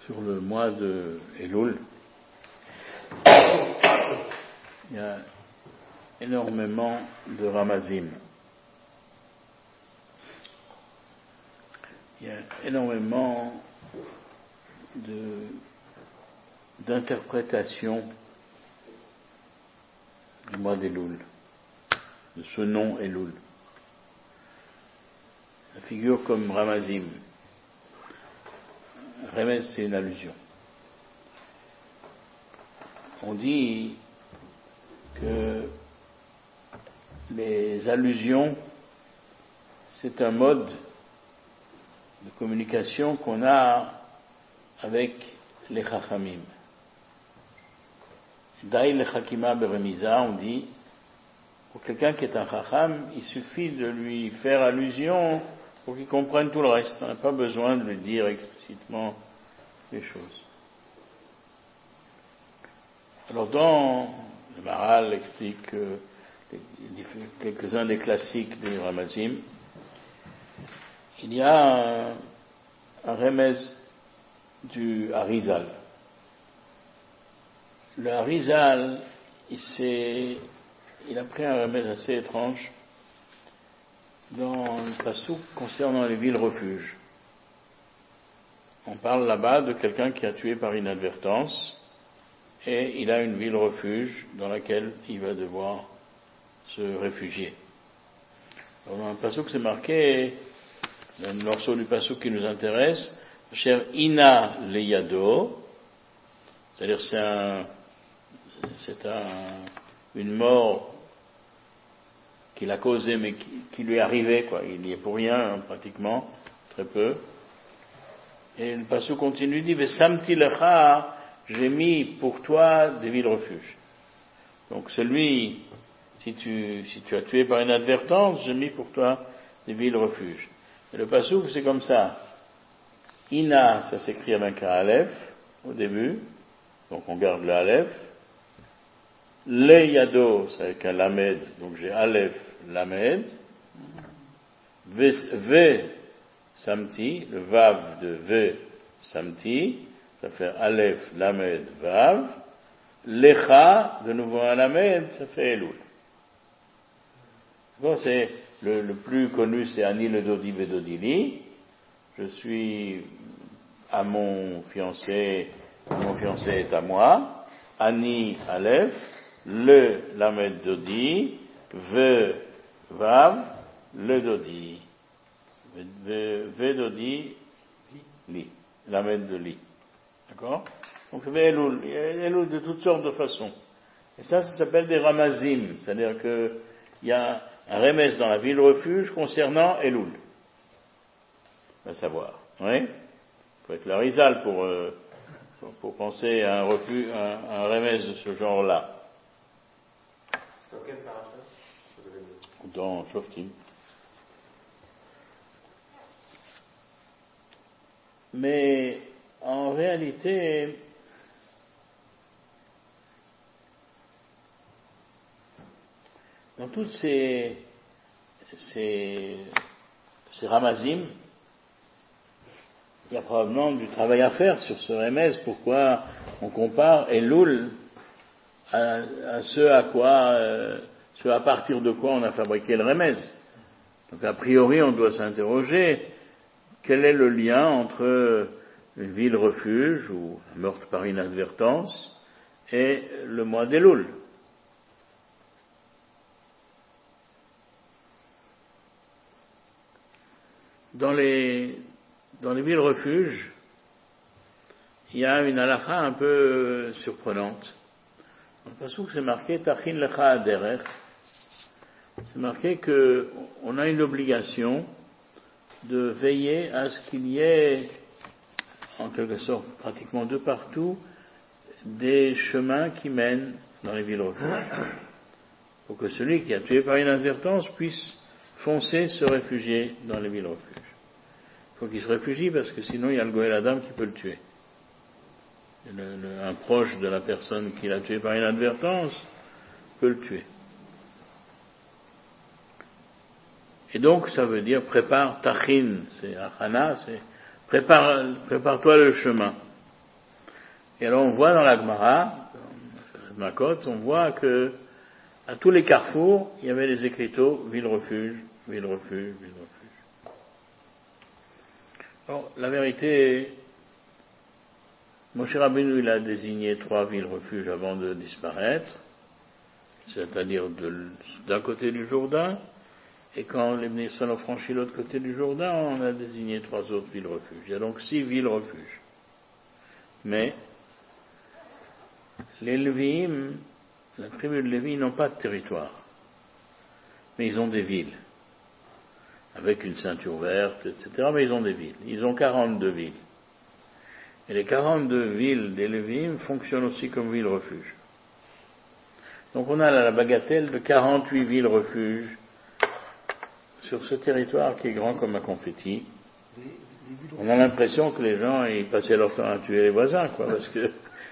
Sur le mois de Elul, il y a énormément de ramazim. Il y a énormément d'interprétations du mois d'Elul, de ce nom Elul. La figure comme ramazim. Remez, c'est une allusion. On dit que les allusions, c'est un mode de communication qu'on a avec les chachamim. Daï le chakima beremiza, on dit, pour quelqu'un qui est un chacham, il suffit de lui faire allusion pour qu'il comprenne tout le reste. On n'a pas besoin de lui dire explicitement les choses. Alors le Maharal explique quelques-uns des classiques des Ramazim. Il y a un remez du Harizal. Le Harizal, il a pris un remez assez étrange dans le passouk concernant les villes refuges. On parle là-bas de quelqu'un qui a tué par inadvertance et il a une ville refuge dans laquelle il va devoir se réfugier. Alors dans le passouk c'est marqué, dans le morceau du passouk qui nous intéresse, cher Ina Leyado, c'est-à-dire c'est une mort qu'il a causée mais qui lui est arrivée, quoi. Il n'y est pour rien, pratiquement, très peu. Et le passouk continue, dit, Vesamti lecha, j'ai mis pour toi des villes refuges. Donc celui, si tu as tué par inadvertance, j'ai mis pour toi des villes refuges. Et le passouk, c'est comme ça. Ina, ça s'écrit avec un aleph, au début. Donc on garde le aleph. Le yado, c'est avec un lamed, donc j'ai aleph, lamed. Ve, samti, le vav de ve, samti, ça fait aleph, lamed, vav. Lecha, de nouveau un lamed, ça fait elul. Bon, c'est le plus connu, c'est Ani le dodi vedodili. Je suis à mon fiancé est à moi. Ani aleph, le lamed dodi, ve vav, le dodi. Ve dodi, li. Lamed de li. D'accord? Donc ça fait elul de toutes sortes de façons. Et ça s'appelle des ramazim. C'est-à-dire que il y a un remez dans la ville refuge concernant Elul. À savoir. Oui? Il faut être l'Arizal pour penser à un remez de ce genre-là. Dans quel paragraphe? Dans Shoftim. Mais en réalité, dans toutes ces ramazim, il y a probablement du travail à faire sur ce remez. Pourquoi on compare Elul à ce à partir de quoi on a fabriqué le remez. Donc a priori on doit s'interroger quel est le lien entre une ville refuge ou un meurtre par inadvertance et le mois d'Elul. Dans les villes refuges, il y a une halakha un peu surprenante. Dans le passouk, c'est marqué Tachin lecha aderech. C'est marqué qu'on a une obligation de veiller à ce qu'il y ait, en quelque sorte, pratiquement de partout, des chemins qui mènent dans les villes refuges. Pour que celui qui a tué par inadvertance puisse foncer se réfugier dans les villes refuges. Il faut qu'il se réfugie parce que sinon il y a le Goël Adam qui peut le tuer. Un proche de la personne qui l'a tué par inadvertance peut le tuer. Et donc ça veut dire prépare tachin, c'est achana, c'est prépare-toi le chemin. Et alors on voit dans la Gemara, dans Makot, on voit que à tous les carrefours, il y avait des écriteaux, ville-refuge, ville-refuge, ville-refuge. Alors, la vérité, Moshe Rabbeinu, il a désigné 3 villes-refuges avant de disparaître, c'est-à-dire d'un côté du Jourdain, et quand les Bnei Israël ont franchi l'autre côté du Jourdain, on a désigné 3 autres villes-refuges. Il y a donc 6 villes-refuges. Mais, les Lévi'im, la tribu de Lévi n'ont pas de territoire, mais ils ont des villes, avec une ceinture verte, etc., mais ils ont des villes. Ils ont 42 villes. Et les 42 villes des Lévi'im fonctionnent aussi comme villes-refuges. Donc on a la bagatelle de 48 villes-refuges sur ce territoire qui est grand comme un confetti. On a l'impression que les gens, ils passaient leur temps à tuer les voisins, quoi, parce que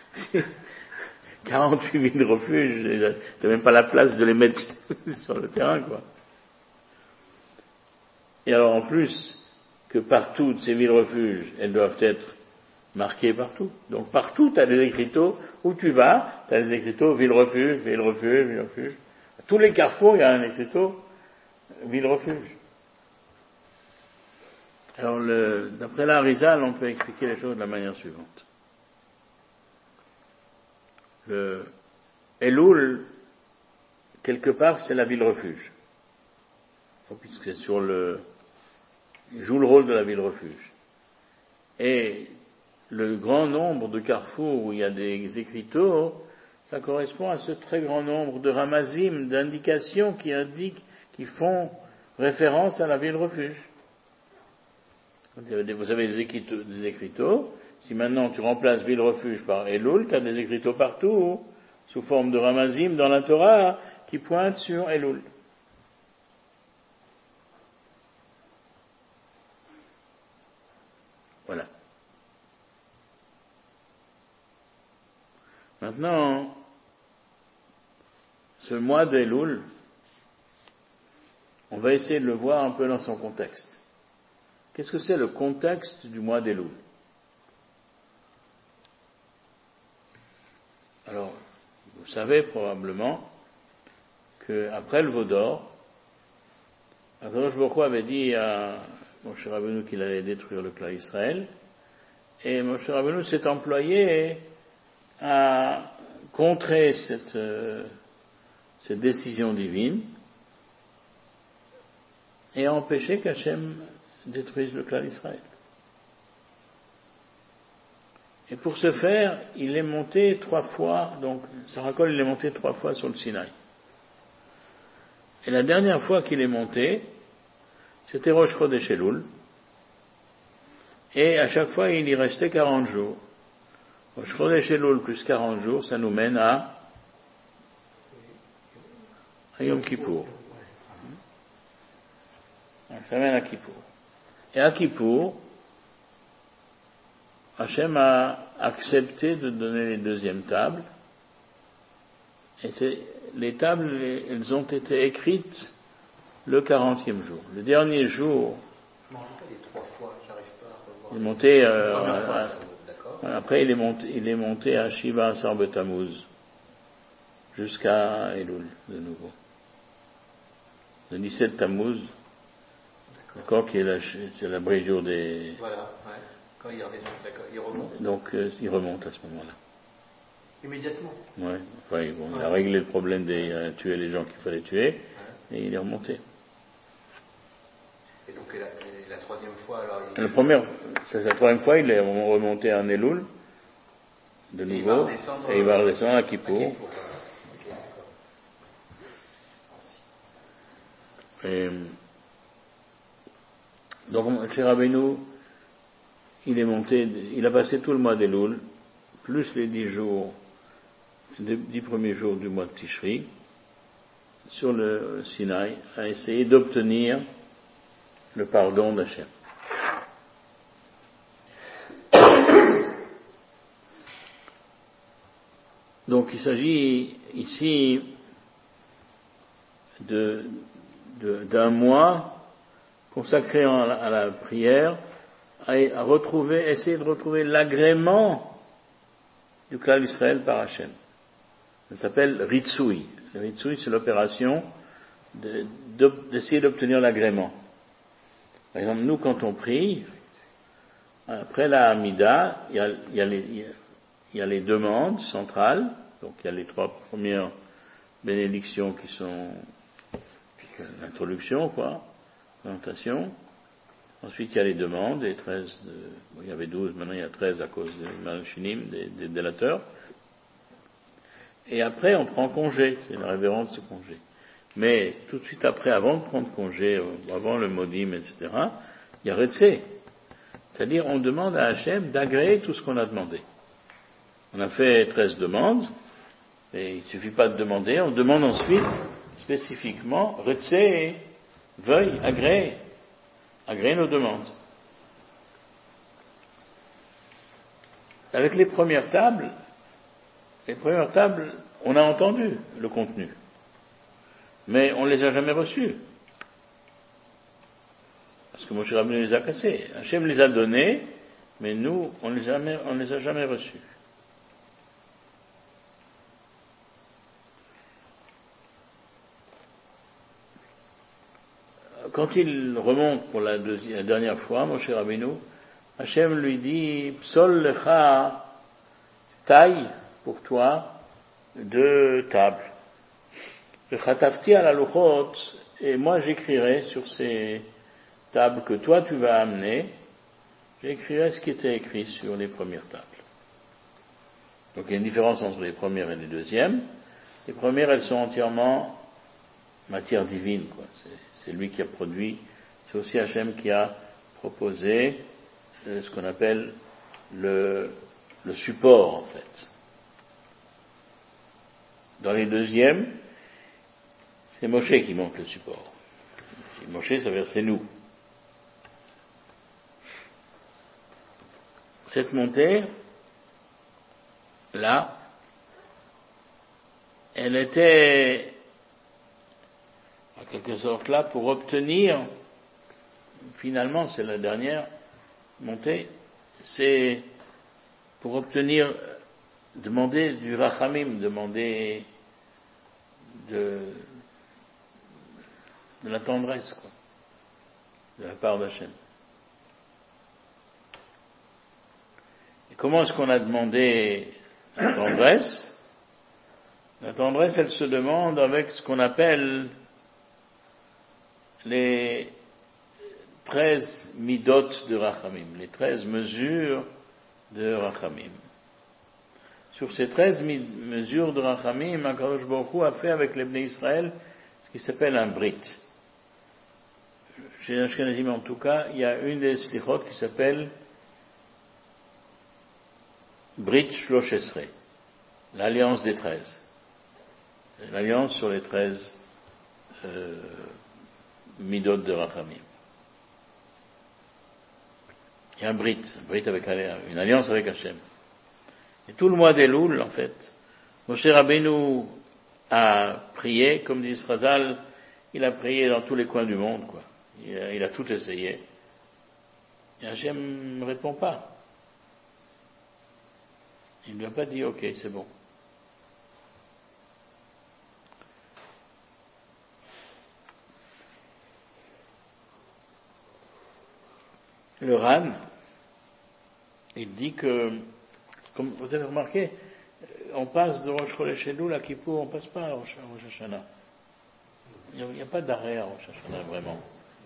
48 villes-refuges, t'as même pas la place de les mettre sur le terrain, quoi. Et alors, en plus, que partout, ces villes-refuges, elles doivent être marquées partout. Donc, partout, t'as des écriteaux. Où tu vas, t'as des écriteaux, ville-refuge, ville-refuge, ville-refuge. À tous les carrefours, il y a un écriteau, ville-refuge. Alors, d'après l'Arizal, on peut expliquer les choses de la manière suivante. Le Elul, quelque part, c'est la ville-refuge. Puisque il joue le rôle de la ville-refuge. Et le grand nombre de carrefours où il y a des écriteaux, ça correspond à ce très grand nombre de ramazim, d'indications qui font référence à la ville-refuge. Vous avez des écriteaux. Si maintenant tu remplaces ville-refuge par Elul, tu as des écriteaux partout, sous forme de ramazim dans la Torah, qui pointent sur Elul. Voilà. Maintenant, ce mois d'Elul, on va essayer de le voir un peu dans son contexte. Qu'est-ce que c'est le contexte du mois d'Elul? Alors, vous savez probablement qu'après le veau d'or, Akadosh Baruch Hu avait dit à Moshe Rabbeinu qu'il allait détruire le clan Israël, et Moshe Rabbeinu s'est employé à contrer cette décision divine et à empêcher qu'Hachem détruise le clan d'Israël. Et pour ce faire, il est monté 3 fois, donc Sarakol, il est monté 3 fois sur le Sinaï. Et la dernière fois qu'il est monté, c'était Rosh Chodesh Elul, et à chaque fois, il y restait 40 jours. Rosh Chodesh Elul plus 40 jours, ça nous mène à Yom Kippour. Ça mène à Kippour. Et à Kippour, Hachem a accepté de donner les 2e tables. Et les tables, elles ont été écrites le 40e jour. Le dernier jour, je me rappelle les 3 fois, j'arrive pas à revoir. Il est monté, après il est monté à Shiva Asar B'Tammuz, jusqu'à Elul, de nouveau. Le 17 Tammuz, d'accord, qui est la brisure des... Voilà, ouais. Quand il redescend, d'accord, il remonte. Donc, il remonte à ce moment-là. Immédiatement. Ouais, enfin, bon, il a réglé le problème il a tué les gens qu'il fallait tuer, et il est remonté. Et donc, la 3e fois, alors... C'est la 3e fois, il est remonté en Elul, de nouveau, et il va redescendre à Kippour. Et donc, chez Rabbeinu, il a passé tout le mois d'Elul, plus les 10 jours, les 10 premiers jours du mois de Tishri, sur le Sinaï, à essayer d'obtenir le pardon d'Hachem. Donc il s'agit ici d'un mois consacré à la prière, à essayer de retrouver l'agrément du Klal Israël par Hachem. Ça s'appelle Ritsui. Le Ritsui, c'est l'opération d'essayer d'obtenir l'agrément. Par exemple, nous, quand on prie, après la Hamida, il y a les demandes centrales, donc il y a les 3 premières bénédictions qui sont l'introduction, présentation. Ensuite, il y a les demandes, les 13, il y avait 12, maintenant il y a 13 à cause des malchinim, des délateurs. Et après, on prend congé, c'est la révérence de congé. Mais tout de suite après, avant de prendre congé, avant le modim, etc., il y a Retsé. C'est-à-dire, on demande à Hachem d'agréer tout ce qu'on a demandé. On a fait 13 demandes, et il ne suffit pas de demander, on demande ensuite, spécifiquement, Retsé, veuille agréer nos demandes. Avec les premières tables, on a entendu le contenu, mais on ne les a jamais reçues. Parce que Moshe Rabbeinu les a cassés. Hachem les a donnés, mais nous, on les a jamais reçus. Quand il remonte pour la dernière fois, Moshe Rabbeinu, Hachem lui dit, Psol lecha, taille pour toi 2 tables. Le chatafti à la luchot, et moi j'écrirai sur ces tables que toi tu vas amener, j'écrirai ce qui était écrit sur les premières tables. Donc il y a une différence entre les premières et les deuxièmes. Les premières, elles sont entièrement matière divine, C'est lui qui a produit, c'est aussi Hachem qui a proposé ce qu'on appelle le support, en fait. Dans les deuxièmes, c'est Moshe qui monte le support. Moshe, ça veut dire c'est nous. Cette montée, là, elle était, en quelque sorte, là pour obtenir, finalement, c'est la dernière montée, c'est pour obtenir, demander du rachamim, demander de la tendresse, de la part d'Hachem. Et comment est-ce qu'on a demandé la tendresse? La tendresse, elle se demande avec ce qu'on appelle les 13 midot de Rachamim, les 13 mesures de Rachamim. Sur ces 13 mesures de Rachamim, Akadosh Baruch Hu a fait avec les Bnei Israël ce qui s'appelle un brit. Chez les Ashkenazim en tout cas, il y a une des slichot qui s'appelle Brit Shlosh Esrei, l'alliance des 13. C'est l'alliance sur les 13 midot de Rachamim. Il y a un brit avec une alliance avec Hachem. Et tout le mois d'Elul, en fait, Moshe Rabbeinu a prié, comme dit Srazal, il a prié dans tous les coins du monde, Il a tout essayé. Et Hachem ne répond pas. Il ne lui a pas dit, ok, c'est bon. Le Ran, il dit que, comme vous avez remarqué, on passe de Rosh Chodesh Elul à Kippour, on ne passe pas à Rosh Hashanah. Il n'y a pas d'arrêt à Rosh Hashanah, vraiment.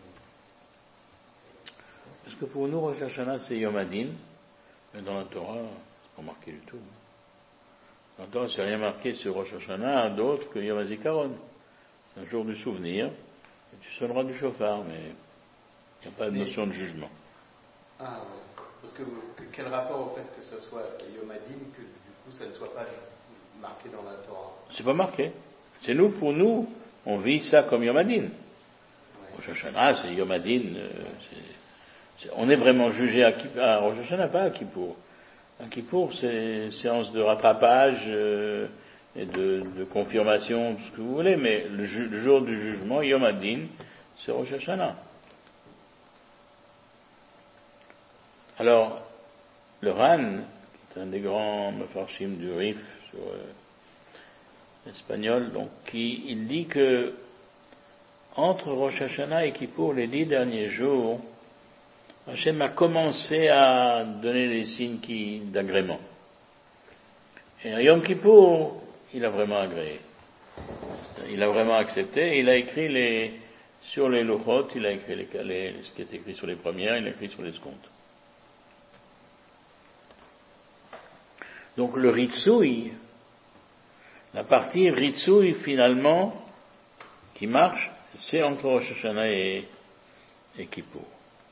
Parce que pour nous, Rosh Hashanah, c'est Yom Hadin, mais dans la Torah, c'est pas marqué du tout. Dans la Torah, c'est rien marqué sur Rosh Hashanah d'autre que Yom HaZikaron. C'est un jour du souvenir, et tu sonneras du chauffard, mais il n'y a pas de notion de jugement. Ah, parce que quel rapport au fait que ce soit Yom Hadin, que du coup ça ne soit pas marqué dans la Torah? C'est pas marqué. C'est nous, pour nous, on vit ça comme Yom Hadin. Rosh Hashanah, c'est Yom Hadin. On est vraiment jugé à Rosh Hashanah, pas à Kippour. À Kippour, c'est séance de rattrapage et de confirmation, tout ce que vous voulez, mais le jour du jugement, Yom Hadin, c'est Rosh Hashanah. Alors, le Ran, c'est un des grands mefarshim du Rif sur l'espagnol, donc il dit que entre Rosh Hashanah et Kippour, les 10 derniers jours, Hachem a commencé à donner des signes d'agrément. Et à Yom Kippour, il a vraiment agréé. Il a vraiment accepté, et il a écrit sur les Luchot, il a écrit ce qui est écrit sur les premières, il a écrit sur les secondes. Donc le Ritsouï, la partie Ritsouï finalement, qui marche, c'est entre Rosh Hashanah et Kippour.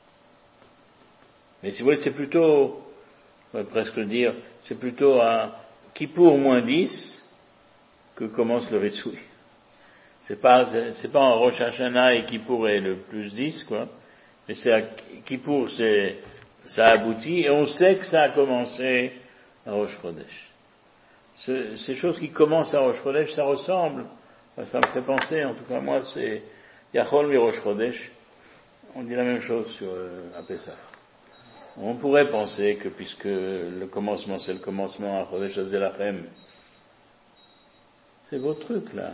Mais si vous voulez, c'est plutôt, on va presque dire, c'est plutôt à Kippour moins 10 que commence le Ritsouï. C'est pas en Rosh Hashanah et Kippour est le plus 10, quoi. Mais c'est à Kippour, ça aboutit, et on sait que ça a commencé à Rosh Chodesh. Ces choses qui commencent à Rosh Chodesh, ça ressemble, ça me fait penser, en tout cas moi, c'est Yachol mi Rosh Chodesh. On dit la même chose à Pessah. On pourrait penser que puisque le commencement, c'est le commencement à Chodesh Hazelachem, c'est vos trucs là.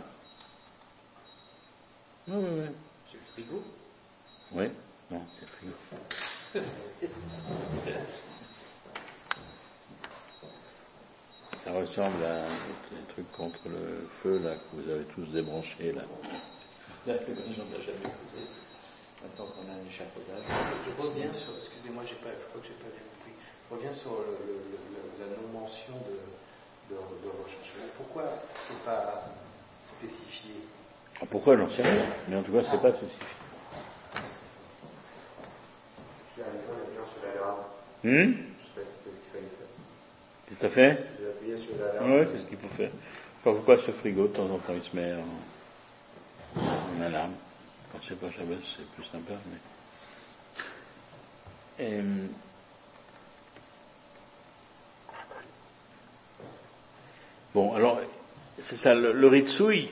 Oui. C'est le frigo? Oui, non, c'est le frigo. Ça ressemble à des trucs contre le feu là que vous avez tous débranchés là. J'en ai jamais posé. Maintenant qu'on a un échafaudage. Je reviens sur, excusez-moi, je crois que j'ai pas bien compris. Je reviens sur la non-mention de Rosh Hashanah. Pourquoi c'est pas spécifié? Pourquoi j'en sais rien, mais en tout cas c'est pas spécifié. J'ai un avion sur l'alarme. Je sais pas si c'est ce qu'il fallait faire. Qu'est-ce que t'as fait? J'ai appuyé sur l'alarme. Oui, c'est ce qu'il faut faire. Je sais pas pourquoi ce frigo de temps en temps il se met en alarme. Quand c'est pas Shabbat, c'est plus sympa, mais. Bon, alors, c'est ça, le Ritsouï,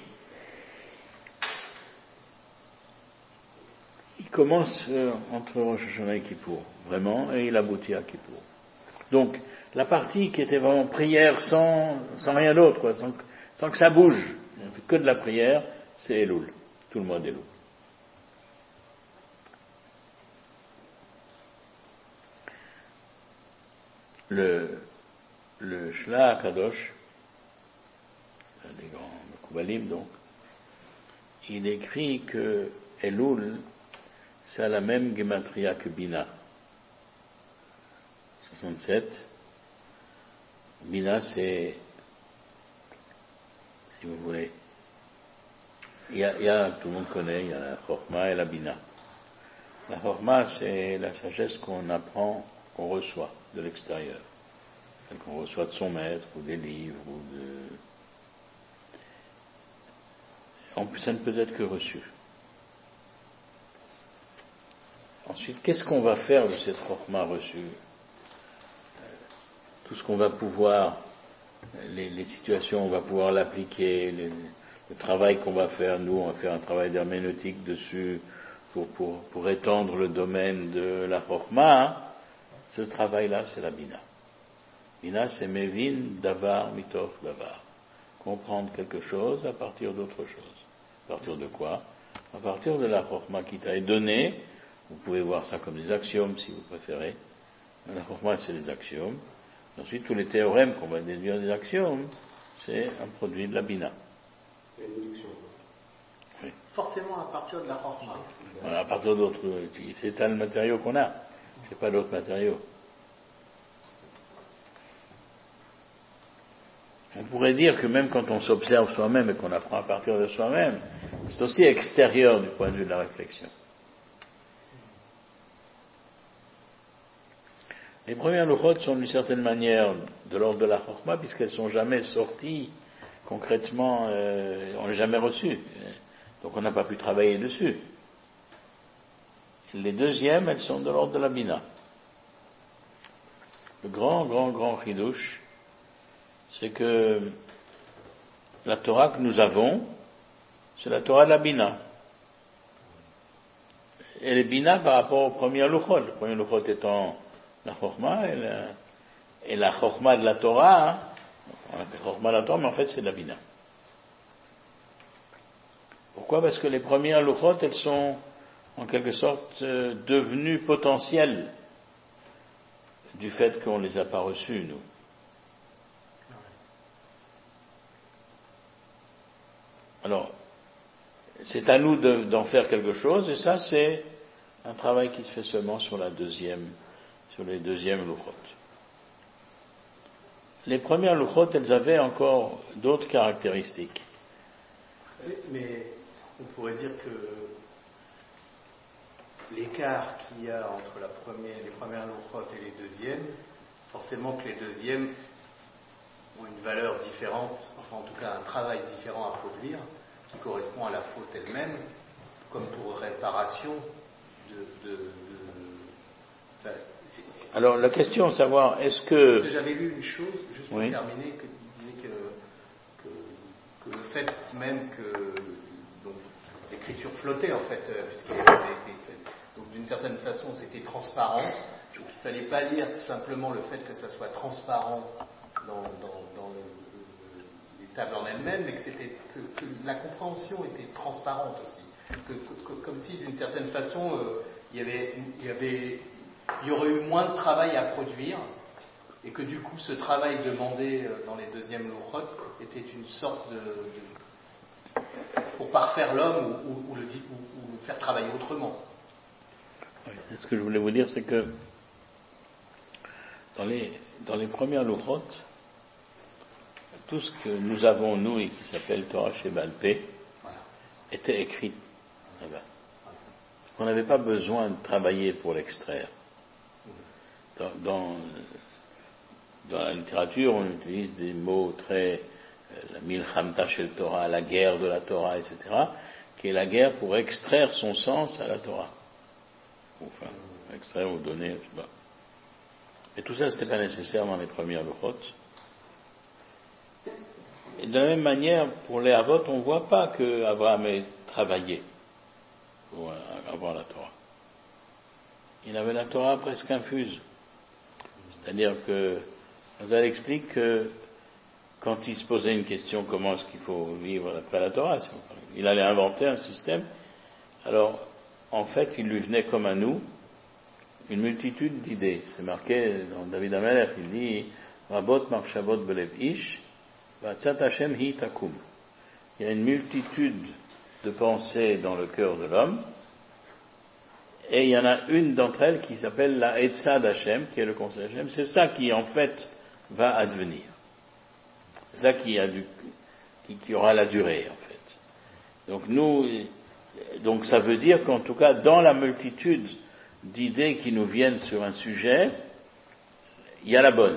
il commence entre Rosh Hashanah et Kippour, vraiment, et il aboutit à Kippour. Donc, la partie qui était vraiment prière sans rien d'autre, quoi, sans que ça bouge, on fait que de la prière, c'est Elul, tout le mois d'Elul. Le Shla Kadosh, des grands Mekoubalim donc, il écrit que Elul, c'est à la même gematria que Bina. 67. Bina, c'est, si vous voulez, il y a, tout le monde connaît, il y a la Chorma et la Bina. La Chorma, c'est la sagesse qu'on apprend, qu'on reçoit de l'extérieur. Celle qu'on reçoit de son maître, ou des livres, En plus, ça ne peut être que reçu. Ensuite, qu'est-ce qu'on va faire de cette Chorma reçue? Tout ce qu'on va pouvoir, les situations, on va pouvoir l'appliquer, le travail qu'on va faire, nous, on va faire un travail d'herméneutique dessus pour étendre le domaine de la Chorma. Ce travail-là, c'est la Bina. Bina, c'est Mevin, Davar, Mitoch, Davar. Comprendre quelque chose à partir d'autre chose. À partir de quoi? À partir de la Chorma qui t'a donné. Vous pouvez voir ça comme des axiomes si vous préférez. La Chorma, c'est des axiomes. Ensuite, tous les théorèmes qu'on va déduire des axiomes, c'est un produit de la Bina. C'est une déduction. Oui. Forcément à partir de la Chorma. Voilà, à partir d'autres. C'est ça le matériau qu'on a. C'est pas d'autres matériaux. On pourrait dire que même quand on s'observe soi-même et qu'on apprend à partir de soi-même, c'est aussi extérieur du point de vue de la réflexion. Les premières Luchot sont d'une certaine manière de l'ordre de la Chorma, puisqu'elles ne sont jamais sorties concrètement, on ne les a jamais reçues. Donc on n'a pas pu travailler dessus. Les deuxièmes, elles sont de l'ordre de la Bina. Le grand chidouche, c'est que la Torah que nous avons, c'est la Torah de la Bina. Et les Bina par rapport aux premières Luchot. Le premier Luchot étant la Chorma Et la chorma de la Torah, hein, on appelle chorma de la Torah, mais en fait c'est la Bina. Pourquoi? Parce que les premières luchot, elles sont en quelque sorte devenues potentielles du fait qu'on ne les a pas reçues, nous. Alors, c'est à nous d'en faire quelque chose, et ça c'est un travail qui se fait seulement sur les deuxièmes luchot. Les premières luchot, elles avaient encore d'autres caractéristiques. Mais on pourrait dire que l'écart qu'il y a entre les premières luchot et les deuxièmes, forcément que les deuxièmes ont une valeur différente, enfin en tout cas un travail différent à produire, qui correspond à la faute elle-même, comme pour réparation Alors la question de savoir est-ce Parce que que j'avais lu une chose, juste pour oui. terminer, qui disait que le fait même que donc, l'écriture flottait en fait, puisqu'elle avait été, donc d'une certaine façon c'était transparent, donc il ne fallait pas lire simplement le fait que ça soit transparent dans les tables en elles-mêmes, mais que la compréhension était transparente aussi, comme si d'une certaine façon il y aurait eu moins de travail à produire, et que du coup ce travail demandé dans les deuxièmes luchot était une sorte pour parfaire l'homme ou le faire travailler autrement. Oui, ce que je voulais vous dire, c'est que dans les premières luchot, tout ce que nous avons, nous, et qui s'appelle Torah Sheba'al Peh, était écrit là-bas. On n'avait pas besoin de travailler pour l'extraire. Dans la littérature, on utilise des mots très la milchamta shel Torah, la guerre de la Torah, etc., qui est la guerre pour extraire son sens à la Torah. Enfin, extraire ou donner, je sais pas. Et tout ça, c'était pas nécessaire dans les premières luchot. Et de la même manière, pour les Avot, on ne voit pas que Abraham ait travaillé pour avoir la Torah. Il avait la Torah presque infuse. C'est-à-dire que Chazal explique que quand il se posait une question, comment est-ce qu'il faut vivre après la Torah, il allait inventer un système. Alors, en fait, il lui venait comme à nous une multitude d'idées. C'est marqué dans David HaMelech, il dit Rabot marchavot belev ish, v'atzat Hashem hi takum. Il y a une multitude de pensées dans le cœur de l'homme, et il y en a une d'entre elles qui s'appelle la Etzah d'Hashem, qui est le conseil d'Hashem. C'est ça qui, en fait, va advenir. C'est ça qui aura la durée, en fait. Donc ça veut dire qu'en tout cas, dans la multitude d'idées qui nous viennent sur un sujet, il y a la bonne.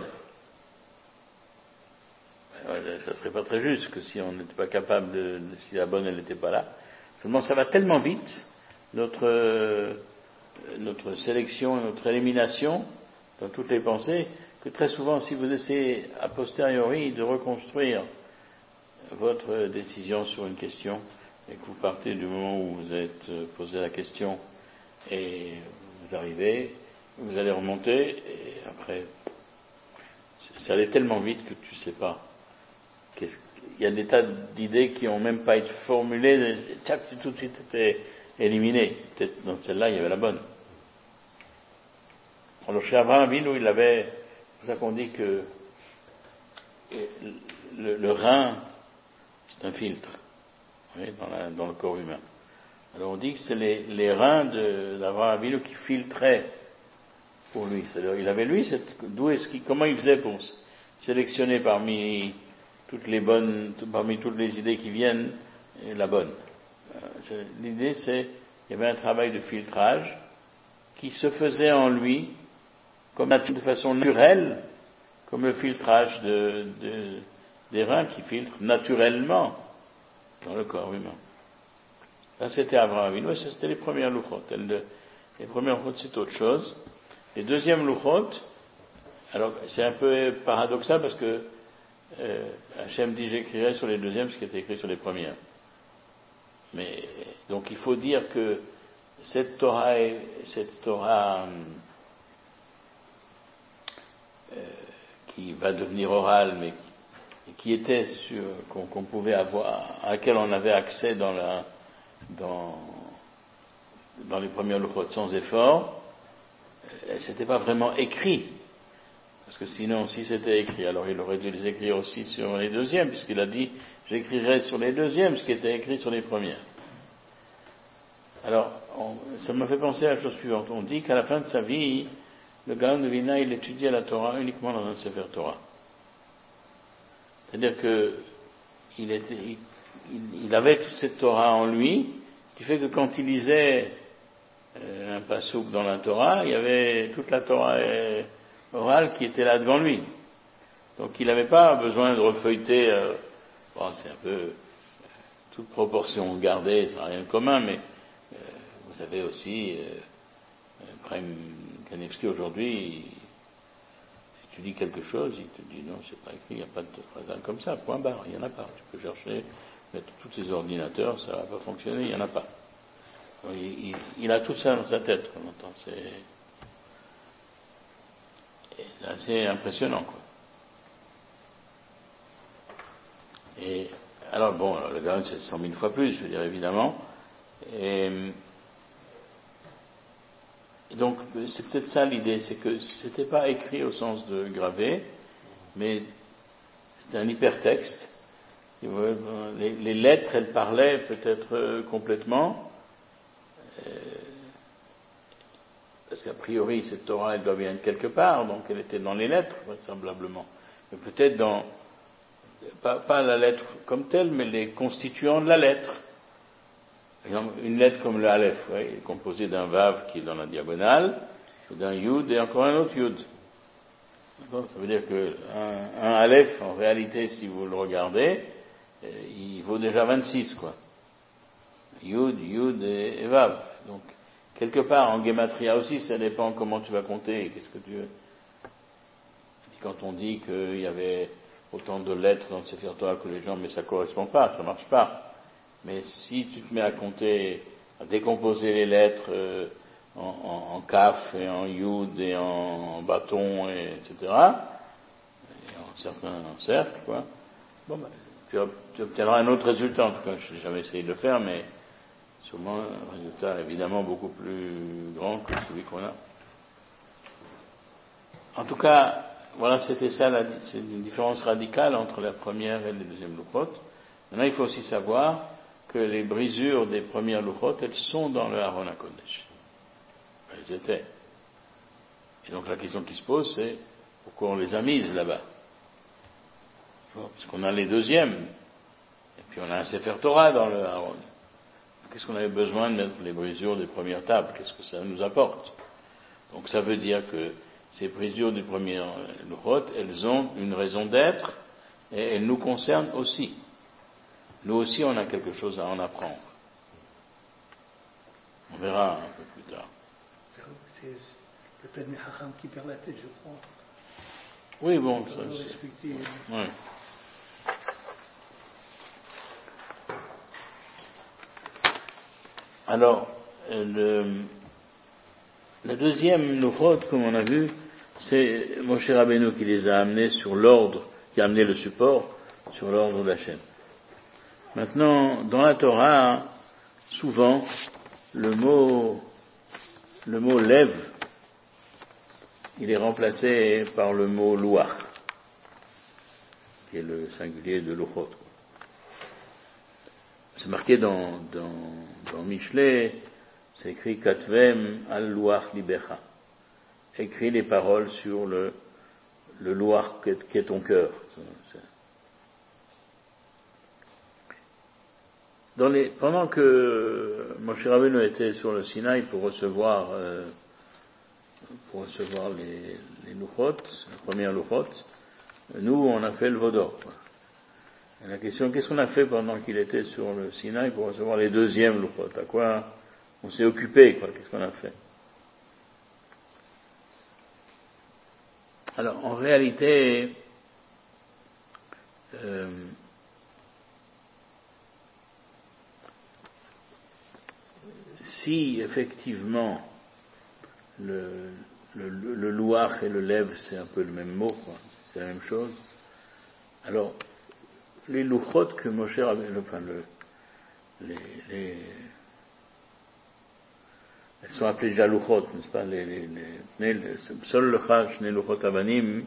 Ça serait pas très juste que si on n'était pas capable si la bonne elle n'était pas là. Seulement ça va tellement vite, notre sélection, notre élimination dans toutes les pensées, que très souvent, si vous essayez a posteriori de reconstruire votre décision sur une question, et que vous partez du moment où vous êtes posé la question, et vous arrivez, vous allez remonter, et après, ça allait tellement vite que tu ne sais pas. Il y a des tas d'idées qui n'ont même pas été formulées, tout de suite été éliminées. Peut-être dans celle-là, il y avait la bonne. Alors chez Abraham Avinu, il avait, c'est ça qu'on dit que le rein, c'est un filtre, oui, dans le corps humain. Alors on dit que c'est les reins d'Abraham Avinu qui filtraient pour lui. C'est-à-dire, il avait lui, comment il faisait pour sélectionner parmi toutes les idées qui viennent, la bonne. L'idée c'est, il y avait un travail de filtrage qui se faisait en lui de façon naturelle, comme le filtrage des reins qui filtrent naturellement dans le corps humain. Là, c'était Abraham Avinu, ça c'était les premières luchot. Les premières luchot, c'est autre chose. Les deuxièmes luchot, alors c'est un peu paradoxal parce que Hachem dit j'écrirai sur les deuxièmes ce qui était écrit sur les premières. Mais donc il faut dire que cette Torah qui va devenir oral, mais qui était qu'on pouvait avoir, à laquelle on avait accès dans les premières luchot sans effort, c'était pas vraiment écrit. Parce que sinon, si c'était écrit, alors il aurait dû les écrire aussi sur les deuxièmes, puisqu'il a dit, j'écrirai sur les deuxièmes ce qui était écrit sur les premières. Alors, ça m'a fait penser à la chose suivante. On dit qu'à la fin de sa vie, le Gaon de Vilna, il étudiait la Torah uniquement dans un Sefer Torah. C'est-à-dire que il avait toute cette Torah en lui, qui fait que quand il lisait un passouk dans la Torah, il y avait toute la Torah orale qui était là devant lui. Donc il n'avait pas besoin de refeuilleter, c'est un peu toute proportion gardée, ça n'a rien de commun, mais vous avez aussi Chaim Kanievski aujourd'hui, si tu dis quelque chose, il te dit non, c'est pas écrit, il n'y a pas de phrase comme ça, point barre, il n'y en a pas. Tu peux chercher, mettre tous tes ordinateurs, ça ne va pas fonctionner, il n'y en a pas. Il a tout ça dans sa tête, on entend, c'est assez impressionnant, quoi. Et alors bon, le Gaon c'est 100 000 fois plus, je veux dire évidemment. Et donc c'est peut-être ça l'idée, c'est que c'était pas écrit au sens de gravé, mais c'est un hypertexte. Les lettres, elles parlaient peut-être complètement, parce qu'a priori cette Torah elle doit bien être quelque part, donc elle était dans les lettres vraisemblablement, mais peut-être dans pas la lettre comme telle, mais les constituants de la lettre. Par exemple, une lettre comme le Aleph, est composée d'un Vav qui est dans la diagonale, d'un Yud et encore un autre Yud. Ça veut dire qu'un Aleph, en réalité, si vous le regardez, il vaut déjà 26, quoi. Yud et Vav. Donc, quelque part, en Gematria aussi, ça dépend comment tu vas compter. Qu'est-ce que tu veux. Quand on dit qu'il y avait autant de lettres dans le Sefer Torah que les gens, mais ça correspond pas, ça marche pas. Mais si tu te mets à compter, à décomposer les lettres en kaf et en yud et en bâton, etc., et en certains cercles, quoi, bon, tu obtiendras un autre résultat. En tout cas, je n'ai jamais essayé de le faire, mais sûrement un résultat évidemment beaucoup plus grand que celui qu'on a. En tout cas, voilà, c'était ça, c'est une différence radicale entre la première et la deuxième luchot. Maintenant, il faut aussi savoir que les brisures des premières luchot, elles sont dans le Aron HaKodesh. Elles étaient. Et donc la question qui se pose, c'est pourquoi on les a mises là-bas? Parce qu'on a les deuxièmes, et puis on a un Sefer Torah dans le Aron. Qu'est-ce qu'on avait besoin de mettre les brisures des premières tables? Qu'est-ce que ça nous apporte? Donc ça veut dire que ces brisures du premier luchot, elles ont une raison d'être et elles nous concernent aussi. Nous aussi, on a quelque chose à en apprendre. On verra un peu plus tard. C'est le Talmid Chacham qui perd la tête, je crois. Oui, bon, ça. Oui. Alors, la deuxième luchot, comme on a vu, c'est Moshe Rabbeinu qui les a amenés sur l'ordre, qui a amené le support sur l'ordre d'Hachem. Maintenant, dans la Torah, souvent, le mot lève, il est remplacé par le mot louach, qui est le singulier de luchot. C'est marqué dans Michelet, c'est écrit Katvem al louach libecha. Écris les paroles sur le louach qui est ton cœur. Pendant que Moshe Rabbeinu était sur le Sinaï pour recevoir les luchot, la première luchot, nous on a fait le Vaudor. Et la question, qu'est-ce qu'on a fait pendant qu'il était sur le Sinaï pour recevoir les deuxièmes luchot? À quoi on s'est occupé, quoi? Qu'est-ce qu'on a fait? Alors, en réalité, si effectivement le louach et le lève, c'est un peu le même mot, quoi. c'est la même chose. Alors, les louchot que Moshe Rabbeinu, elles sont appelées déjà louchot, n'est-ce pas, seul le chach, les louchot avanim,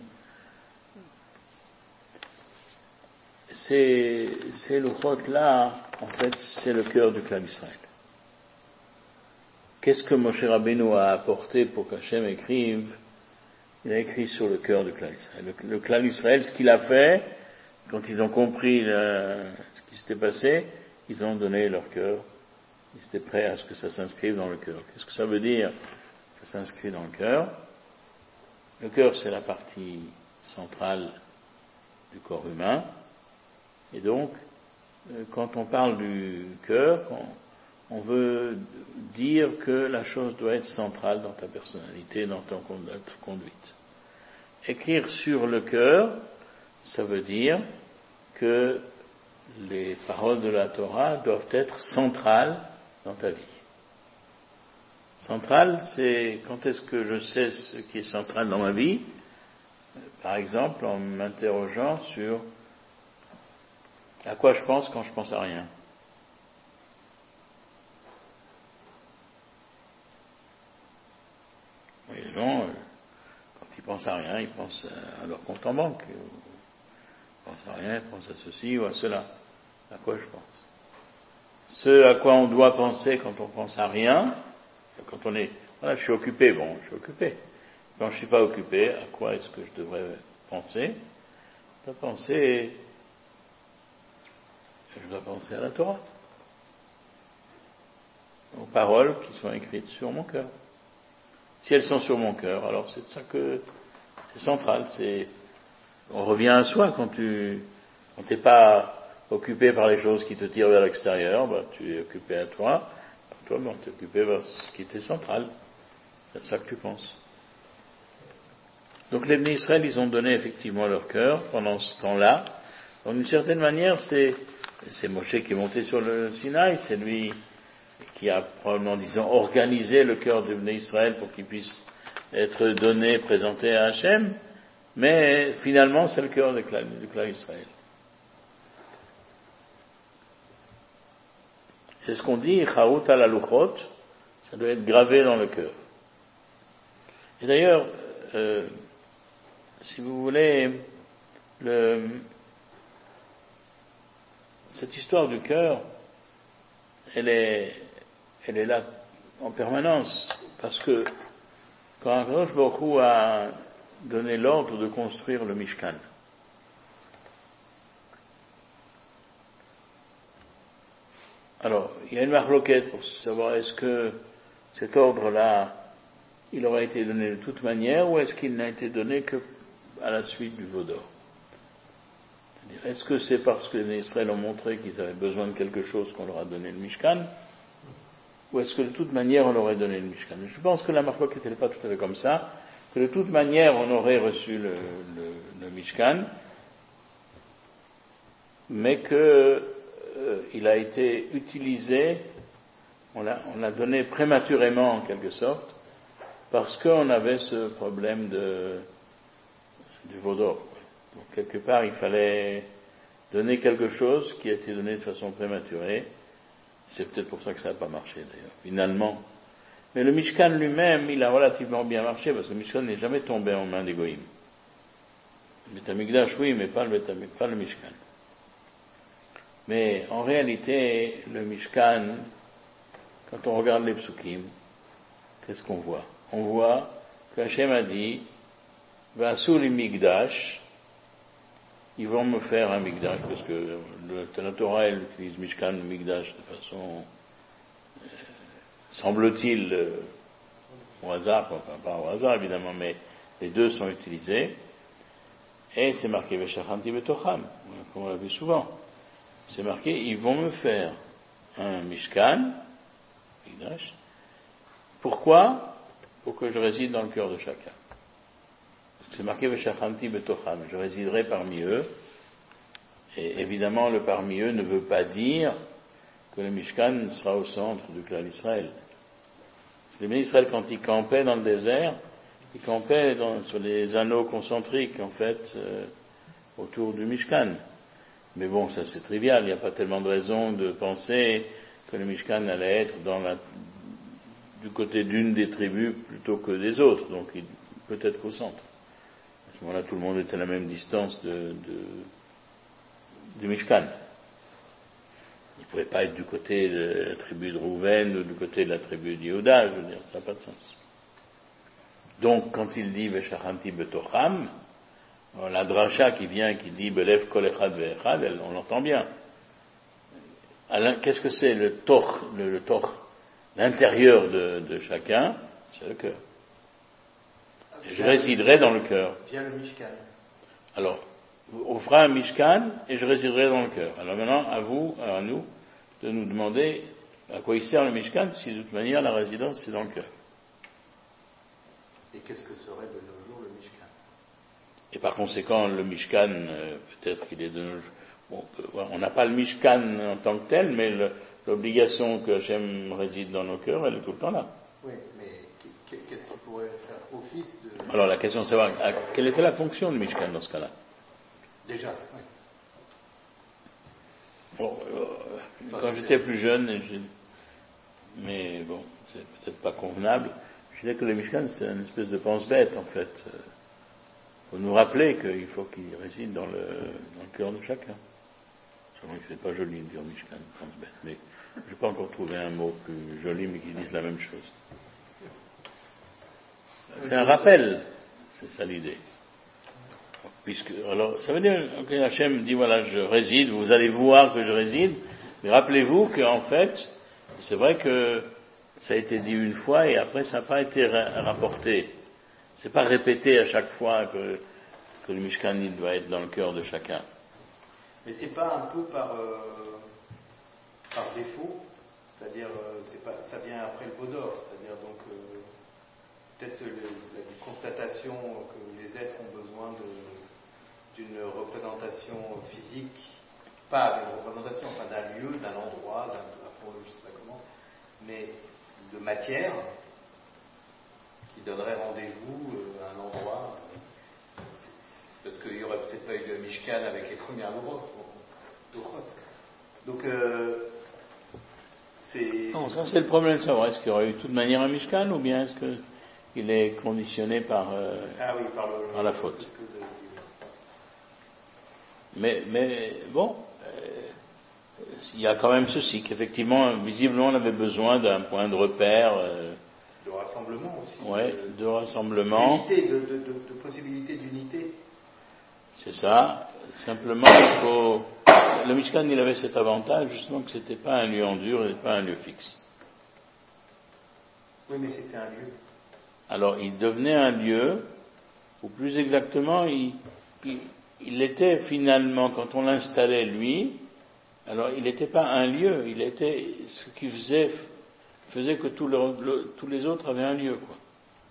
ces louchot-là, en fait, c'est le cœur du clan Israël. Qu'est-ce que Moshe Rabbeinu a apporté pour qu'Hachem écrive? Il a écrit sur le cœur du clan Israël. Le clan Israël, ce qu'il a fait, quand ils ont compris ce qui s'était passé, ils ont donné leur cœur. Ils étaient prêts à ce que ça s'inscrive dans le cœur. Qu'est-ce que ça veut dire? Ça s'inscrit dans le cœur. Le cœur, c'est la partie centrale du corps humain. Et donc, quand on parle du cœur, on veut dire que la chose doit être centrale dans ta personnalité, dans ta conduite. Écrire sur le cœur, ça veut dire que les paroles de la Torah doivent être centrales dans ta vie. Centrale, c'est quand est-ce que je sais ce qui est central dans ma vie? Par exemple, en m'interrogeant sur à quoi je pense quand je pense à rien. Les gens, quand ils pensent à rien, ils pensent à leur compte en banque. Ils pensent à rien, ils pensent à ceci ou à cela. À quoi je pense? Ce à quoi on doit penser quand on pense à rien, quand on est, voilà, je suis occupé, je suis occupé. Quand je suis pas occupé, à quoi est-ce que je devrais penser? Je dois penser à la Torah, aux paroles qui sont écrites sur mon cœur. Si elles sont sur mon cœur, alors c'est ça que c'est central. On revient à soi quand t'es pas occupé par les choses qui te tirent vers l'extérieur, tu es occupé à toi. Tu es occupé par ce qui était central. C'est ça que tu penses. Donc les Bnei Israël, ils ont donné effectivement leur cœur pendant ce temps-là. Donc d'une certaine manière, c'est Moshe qui est monté sur le Sinaï, c'est lui qui a probablement, organisé le cœur de Bnei Israël pour qu'il puisse être donné, présenté à Hachem, mais finalement c'est le cœur du clan Israël. C'est ce qu'on dit, Charut ala luchot, ça doit être gravé dans le cœur. Et d'ailleurs, si vous voulez, cette histoire du cœur, elle est là en permanence, parce que quand Akadosh Baruch Hu a donné l'ordre de construire le Mishkan, alors, il y a une marloquette pour savoir est-ce que cet ordre-là, il aurait été donné de toute manière, ou est-ce qu'il n'a été donné que à la suite du Vaudor. C'est-à-dire, est-ce que c'est parce que les Israël ont montré qu'ils avaient besoin de quelque chose qu'on leur a donné le Mishkan, ou est-ce que de toute manière on leur aurait donné le Mishkan? Je pense que la marloquette n'était pas tout à fait comme ça, que de toute manière on aurait reçu le Mishkan, mais que il a été utilisé, on l'a donné prématurément en quelque sorte, parce qu'on avait ce problème du Vaudor. Donc quelque part il fallait donner quelque chose qui a été donné de façon prématurée. C'est peut-être pour ça que ça n'a pas marché d'ailleurs, finalement. Mais le Mishkan lui-même, il a relativement bien marché, parce que le Mishkan n'est jamais tombé en main des Goïm. Le Beth Amikdash, oui, mais pas le Mishkan. Mais en réalité, le Mishkan, quand on regarde les psukim, qu'est-ce qu'on voit? On voit que Hachem a dit, Vasu li Migdash, ils vont me faire un Migdash, parce que la Torah, elle utilise Mishkan, Migdash, de façon, semble-t-il, au hasard, enfin pas au hasard évidemment, mais les deux sont utilisés, et c'est marqué Veshachanti Betocham, comme on l'a vu souvent. C'est marqué, ils vont me faire un Mishkan, Migdash. Pourquoi? Pour que je réside dans le cœur de chacun. C'est marqué Veshachanti Betocham, je résiderai parmi eux. Et évidemment, le parmi eux ne veut pas dire que le Mishkan sera au centre du clan d'Israël. Les Bnei Israël, quand ils campaient dans le désert, Il campait sur des anneaux concentriques, en fait, autour du Mishkan. Mais bon, ça c'est trivial, il n'y a pas tellement de raison de penser que le Mishkan allait être du côté d'une des tribus plutôt que des autres, donc il peut être au centre. À ce moment-là, tout le monde était à la même distance du Mishkan. Il ne pouvait pas être du côté de la tribu de Rouven ou du côté de la tribu d'Yehuda, je veux dire, ça n'a pas de sens. Donc, quand il dit Veshachanti betocham, la dracha qui vient, qui dit Belev kol echad ve'echad, on l'entend bien. Qu'est-ce que c'est le toch, l'intérieur de chacun? C'est le cœur. Je résiderai dans le cœur. Via le Mishkan. Alors, on fera un Mishkan et je résiderai dans le cœur. Alors maintenant, à nous, de nous demander à quoi il sert le Mishkan, si de toute manière la résidence c'est dans le cœur. Et qu'est-ce que serait de nos jours le Mishkan? Et par conséquent, le Mishkan, peut-être qu'il est de nos jours. Bon, on n'a pas le Mishkan en tant que tel, mais l'obligation que Hachem réside dans nos cœurs, elle est tout le temps là. Oui, mais qu'est-ce qu'il pourrait faire office de... Alors la question c'est de savoir quelle était la fonction du Mishkan dans ce cas-là. Déjà, oui. Bon, quand j'étais plus jeune, mais bon, c'est peut-être pas convenable, je disais que le Mishkan c'est une espèce de pense-bête en fait. Il faut nous rappeler qu'il faut qu'il réside dans le cœur de chacun. Seulement que c'est pas joli de dire Mishkan, pense-bête, mais je n'ai pas encore trouvé un mot plus joli mais qui dise la même chose. C'est un rappel, c'est ça l'idée. Alors, ça veut dire que Hachem dit, voilà, je réside, vous allez voir que je réside, mais rappelez-vous qu'en fait, c'est vrai que ça a été dit une fois et après ça n'a pas été rapporté. C'est pas répété à chaque fois que le Mishkan il doit être dans le cœur de chacun. Mais c'est pas un peu par défaut, c'est-à-dire ça vient après le Vaudor, c'est-à-dire donc peut-être la constatation que les êtres ont besoin d'une représentation physique, pas d'une représentation, enfin d'un lieu, d'un endroit, je ne sais pas comment, mais de matière qui donnerait rendez-vous à un endroit, parce qu'il n'y aurait peut-être pas eu de Mishkan avec les premières grottes. Donc c'est... Non, ça c'est le problème de savoir, est-ce qu'il y aurait eu de toute manière un Mishkan ou bien est-ce qu'il est conditionné par la faute. Mais bon, il y a quand même ceci, qu'effectivement, visiblement, on avait besoin d'un point de repère. De rassemblement aussi. Oui, de rassemblement. De possibilité d'unité. C'est ça. Simplement, le Mishkan, il avait cet avantage, justement, que c'était pas un lieu en dur, et pas un lieu fixe. Oui, mais c'était un lieu. Alors, il devenait un lieu, ou plus exactement, il était finalement, quand on l'installait lui, alors il n'était pas un lieu, il était ce qui faisait que tous les autres avaient un lieu, quoi.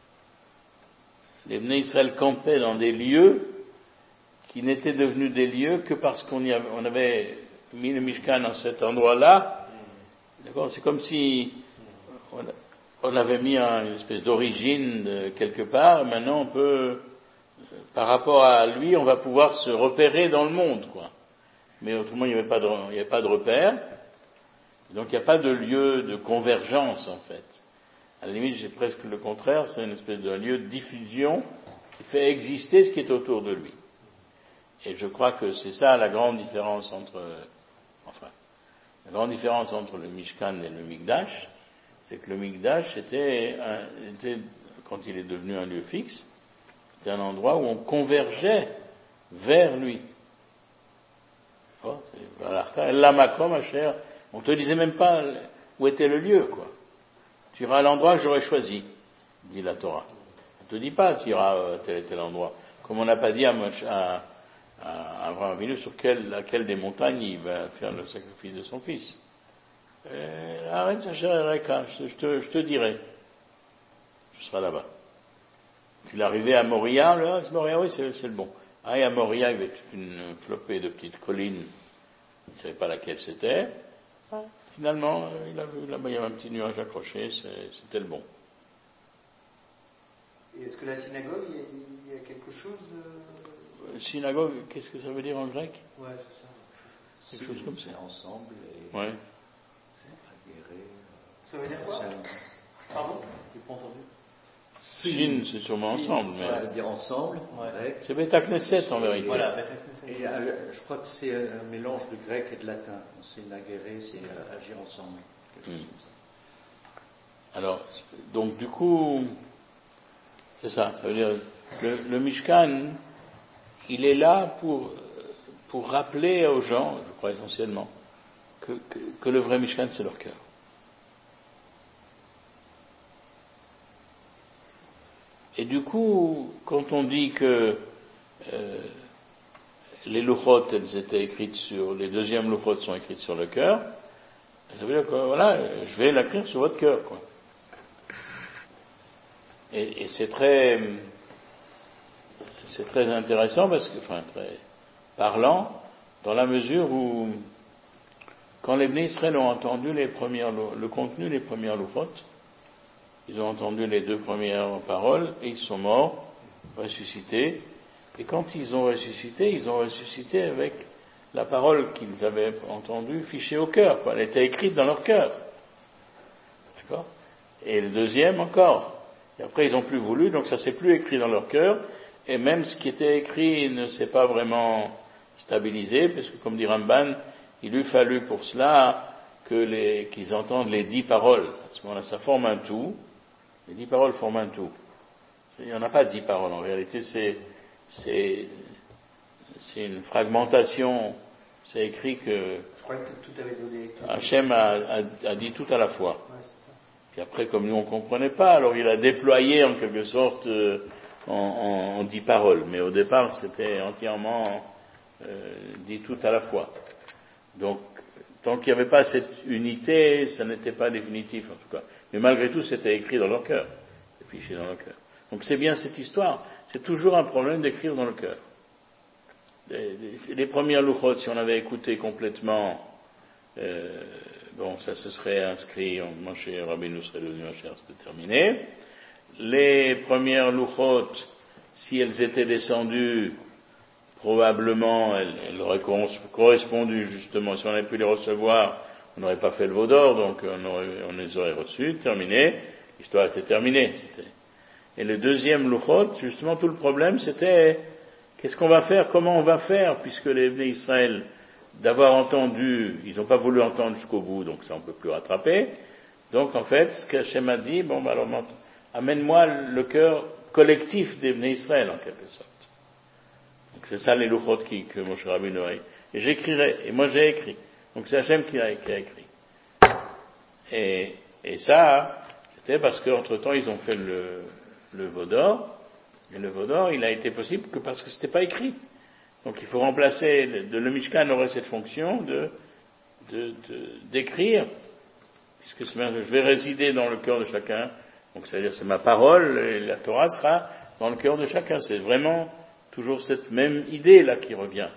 Les Bnei Israël campaient dans des lieux qui n'étaient devenus des lieux que parce qu'on avait mis le Mishkan dans cet endroit-là. D'accord, c'est comme si on avait mis une espèce d'origine quelque part, maintenant on peut, par rapport à lui, on va pouvoir se repérer dans le monde, quoi. Mais autrement, il n'y avait pas de repère, donc il n'y a pas de lieu de convergence, en fait. À la limite, j'ai presque le contraire, c'est une espèce de lieu de diffusion qui fait exister ce qui est autour de lui. Et je crois que c'est ça la grande différence entre le Mishkan et le Mikdash, c'est que le Mikdash était, quand il est devenu un lieu fixe, c'était un endroit où on convergeait vers lui. On te disait même pas où était le lieu, quoi. Tu iras à l'endroit que j'aurais choisi, dit la Torah. On te dit pas, tu iras à tel et tel endroit. Comme on n'a pas dit à Abraham Avinu sur laquelle des montagnes il va faire le sacrifice de son fils. Arrête, je te dirai. Je serai là-bas. Il est arrivé à Moria, là, c'est Moria, oui, c'est le bon. Ah, et à Moria, il y avait toute une flopée de petites collines. Il ne savait pas laquelle c'était. Ah, finalement, il a vu, là-bas, il y avait un petit nuage accroché, c'était le bon. Et est-ce que la synagogue, il y a quelque chose Synagogue, qu'est-ce que ça veut dire en grec? Ouais, c'est ça. Quelque chose comme ça. C'est ensemble et Ouais. adhérer. Ça veut dire quoi? Pardon? J'ai pas entendu. Shin, c'est sûrement ensemble, mais Ça veut dire ensemble, en Ouais. grec. c'est Beta Knesset en vérité. Voilà, Et je crois que c'est un mélange de grec et de latin. C'est naguérer, c'est agir ensemble. Quelque chose comme ça. Alors, donc du coup, c'est ça. Ça veut dire le Mishkan, il est là pour rappeler aux gens, je crois essentiellement, que le vrai Mishkan c'est leur cœur. Et du coup, quand on dit que les louchot, elles étaient écrites les deuxièmes louchot sont écrites sur le cœur, ça veut dire que voilà, je vais l'écrire sur votre cœur, quoi. Et c'est très intéressant très parlant, dans la mesure où, quand les Bnei Israël ont entendu le contenu des premières louchot, ils ont entendu les 2 premières paroles et ils sont morts, ressuscités. Et quand ils ont ressuscité avec la parole qu'ils avaient entendue fichée au cœur, quoi. Elle était écrite dans leur cœur. D'accord? Et le deuxième encore. Et après ils n'ont plus voulu, donc ça s'est plus écrit dans leur cœur. Et même ce qui était écrit ne s'est pas vraiment stabilisé, parce que comme dit Ramban, il eût fallu pour cela qu'ils entendent les 10 paroles. À ce moment-là, ça forme un tout. Les 10 paroles forment un tout. Il n'y en a pas 10 paroles, en réalité, c'est une fragmentation. C'est écrit que Je croyais que tout avait donné. Hachem a dit tout à la fois. Ouais, c'est ça. Puis après, comme nous on ne comprenait pas, alors il a déployé en quelque sorte en 10 paroles. Mais au départ, c'était entièrement dit tout à la fois. Donc, tant qu'il n'y avait pas cette unité, ça n'était pas définitif en tout cas. Mais malgré tout, c'était écrit dans leur cœur, fiché dans leur cœur. Donc c'est bien cette histoire. C'est toujours un problème d'écrire dans le cœur. Les premières louchot, si on avait écouté complètement, ça se serait inscrit, Moshe Rabbeinu serait devenu Mashiach, c'était terminé. Les premières louchot, si elles étaient descendues, probablement elles auraient correspondu justement, si on avait pu les recevoir, on n'aurait pas fait le veau d'or, donc on les aurait reçus, terminé, l'histoire était terminée. Et le deuxième louchot, justement tout le problème c'était, qu'est-ce qu'on va faire, comment on va faire, puisque les Bnei Israël, d'avoir entendu, ils n'ont pas voulu entendre jusqu'au bout, donc ça on ne peut plus rattraper. Donc en fait, ce qu'Hachem a dit, alors amène-moi le cœur collectif des Bnei Israël en quelque sorte. Donc c'est ça les louchot que Moshe Rabbeinu a. Et j'écrirai, et moi j'ai écrit. Donc c'est Hachem qui a écrit. Et ça, c'était parce qu'entre-temps ils ont fait le veau d'or, et le veau d'or il a été possible que parce que c'était pas écrit. Donc il faut remplacer, le Mishkan aurait cette fonction d'écrire, puisque je vais résider dans le cœur de chacun, donc c'est-à-dire c'est ma parole, et la Torah sera dans le cœur de chacun. C'est vraiment toujours cette même idée là qui revient.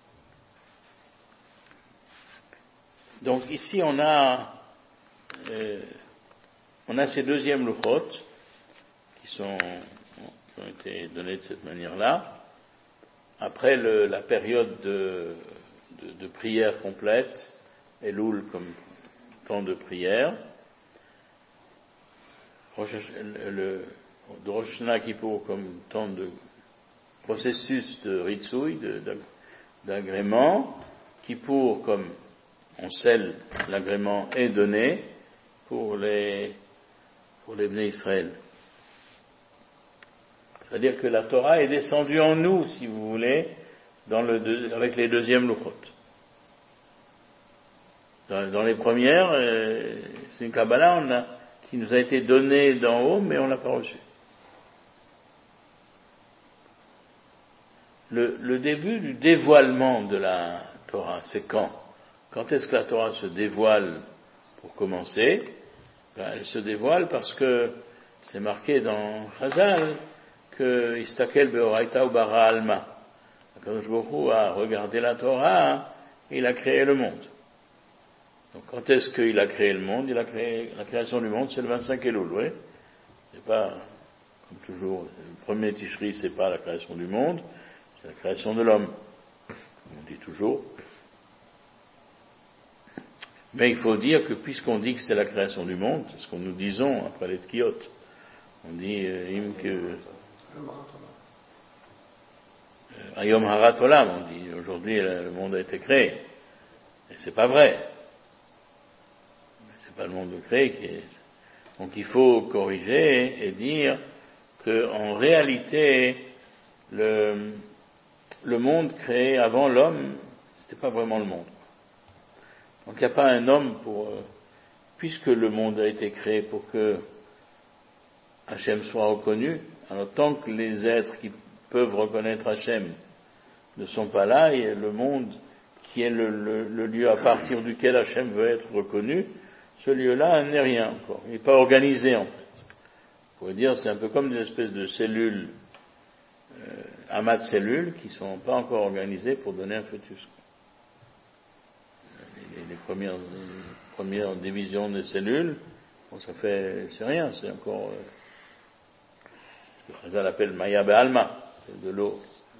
Donc ici on a ces deuxièmes louchot qui ont été donnés de cette manière-là. Après la période de prière complète, Elul comme temps de prière, de Rosh Hashanah Kippour comme temps de processus de Ritzoui, d'agrément, Kippour comme on scelle l'agrément est donné pour les Bnei Israël. C'est-à-dire que la Torah est descendue en nous, si vous voulez, avec les deuxièmes louchot. Dans les premières, c'est une Kabbalah qui nous a été donnée d'en haut, mais on ne l'a pas reçue. Le début du dévoilement de la Torah, c'est quand? Quand est-ce que la Torah se dévoile pour commencer? Elle se dévoile parce que c'est marqué dans Chazal que Istakel Beoraita ou Bara Alma. Akadosh Baruch Hu a regardé la Torah et il a créé le monde. Donc quand est-ce qu'il a créé le monde? La création du monde, c'est le 25 Elul, oui. C'est pas Comme toujours, le premier Tishri, c'est pas la création du monde, c'est la création de l'homme. On dit toujours. Mais il faut dire que puisqu'on dit que c'est la création du monde, c'est ce que nous disons après les Tkiyot. On dit que Ayom Harat Olam, on dit aujourd'hui le monde a été créé. Et c'est pas vrai. C'est pas le monde créé qui est. Donc il faut corriger et dire que en réalité le monde créé avant l'homme, c'était pas vraiment le monde. Donc il n'y a pas un homme puisque le monde a été créé pour que Hachem soit reconnu, alors tant que les êtres qui peuvent reconnaître Hachem ne sont pas là, et le monde qui est le lieu à partir duquel Hachem veut être reconnu, ce lieu-là n'est rien encore. Il n'est pas organisé en fait. On pourrait dire c'est un peu comme des espèces de cellules, amas de cellules qui ne sont pas encore organisées pour donner un fœtus. Les premières divisions des cellules, bon, c'est rien, c'est encore ce que Chazal appelle Maya Be'alma, c'est de l'eau.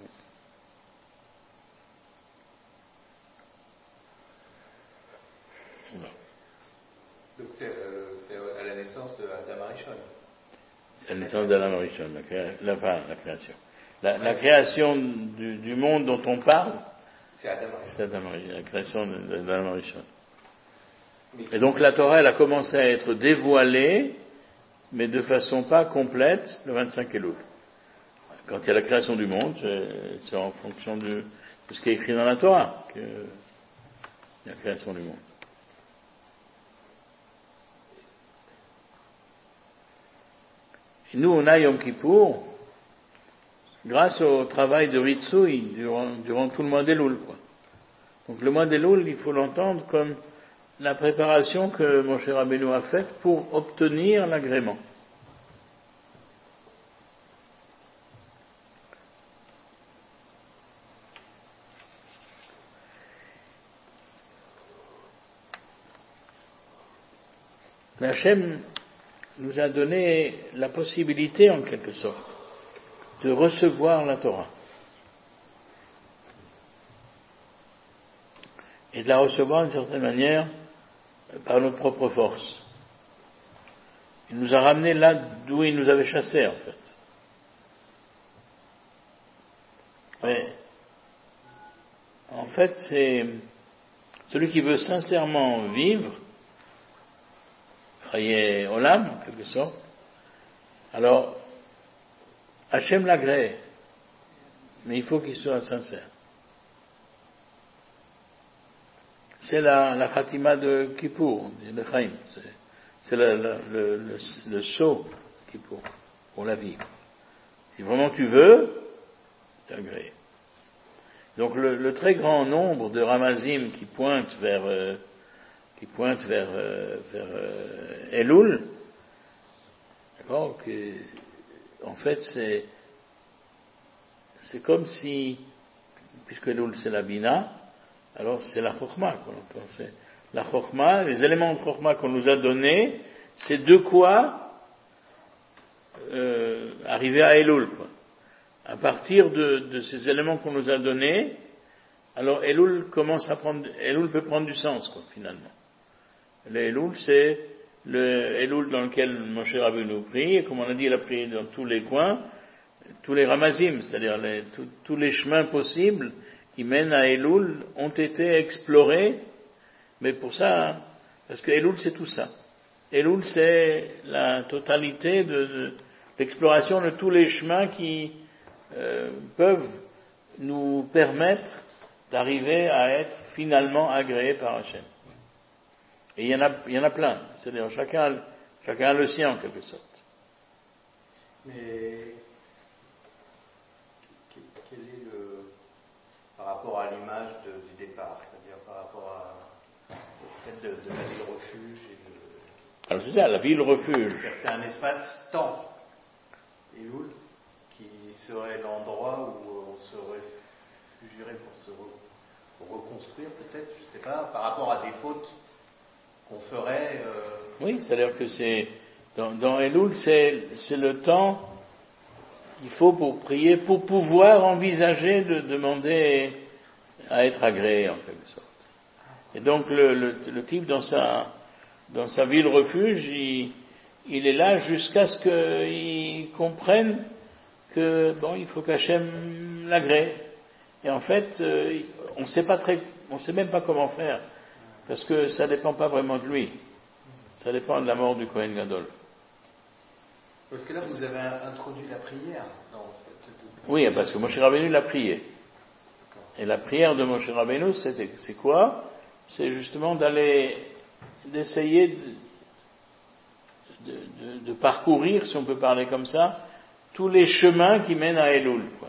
Donc c'est à la naissance de Adam Arishon. C'est la naissance d'Adam Arishon, la création. La création du monde dont on parle, c'est Adam Arishon, la création d'Adam Arishon. Et donc la Torah, elle a commencé à être dévoilée, mais de façon pas complète, le 25 Elul. Quand il y a la création du monde, c'est en fonction de ce qui est écrit dans la Torah, que la création du monde. Et nous, on a Yom Kippour, grâce au travail de Ritsui durant tout le mois d'Elul, quoi. Donc le mois d'Elul, il faut l'entendre comme la préparation que Moshe Rabbeinu a faite pour obtenir l'agrément. Mais Hachem nous a donné la possibilité, en quelque sorte, de recevoir la Torah. Et de la recevoir d'une certaine manière par notre propre force. Il nous a ramenés là d'où il nous avait chassés, en fait. Mais, en fait, c'est celui qui veut sincèrement vivre, Chaye Olam, en quelque sorte. Alors, Hachem l'agrée, mais il faut qu'il soit sincère. C'est la Khatima de Kippour, de Chaim. C'est le sceau de Kippour, pour la vie. Si vraiment tu veux, tu agrées. Donc le très grand nombre de Ramazim qui pointent vers Elul, d'accord, en fait c'est comme si, puisque Elul c'est la Bina, alors c'est la Chokhmah qu'on entend. C'est la Chokhmah, les éléments de Chokhmah qu'on nous a donnés, c'est de quoi arriver à Elul, quoi. À partir de ces éléments qu'on nous a donnés, alors Elul peut prendre du sens, quoi, finalement. L'Elul, c'est le Elul dans lequel Moshe Rabbeinu prie, et comme on a dit, il a prié dans tous les coins, tous les Ramazim, c'est-à-dire tous les chemins possibles qui mènent à Elul ont été explorés, mais pour ça, parce que Elul c'est tout ça. Elul c'est la totalité de l'exploration de tous les chemins qui peuvent nous permettre d'arriver à être finalement agréés par Hachem. Et il y en a plein. C'est-à-dire chacun a le sien en quelque sorte. Mais quel est par rapport à l'image du départ, c'est-à-dire par rapport au fait de la ville refuge Alors c'est ça, la ville refuge. C'est un espace-temps, Elul, qui serait l'endroit où on se réfugierait pour reconstruire peut-être, je ne sais pas, par rapport à des fautes qu'on ferait. Oui, c'est-à-dire que c'est dans Elul, c'est le temps qu'il faut pour prier, pour pouvoir envisager de demander à être agréé en quelque sorte. Et donc le type dans sa ville refuge, il est là jusqu'à ce qu'il comprenne que il faut qu'Hachem l'agrée. Et en fait, on sait même pas comment faire, parce que ça dépend pas vraiment de lui. Ça dépend de la mort du Kohen Gadol. Parce que là, vous avez introduit la prière. Non, en fait, Oui, parce que Moshe Rabbeinu l'a prié. Et la prière de Moshe Rabbeinu, c'est quoi? C'est justement d'essayer de parcourir, si on peut parler comme ça, tous les chemins qui mènent à Elul, quoi.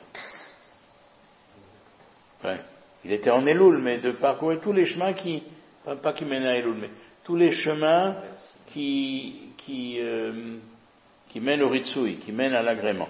Enfin, il était en Elul, mais de parcourir tous les chemins pas qui mènent à Elul, mais tous les chemins qui mènent au Ritsui, qui mènent à l'agrément.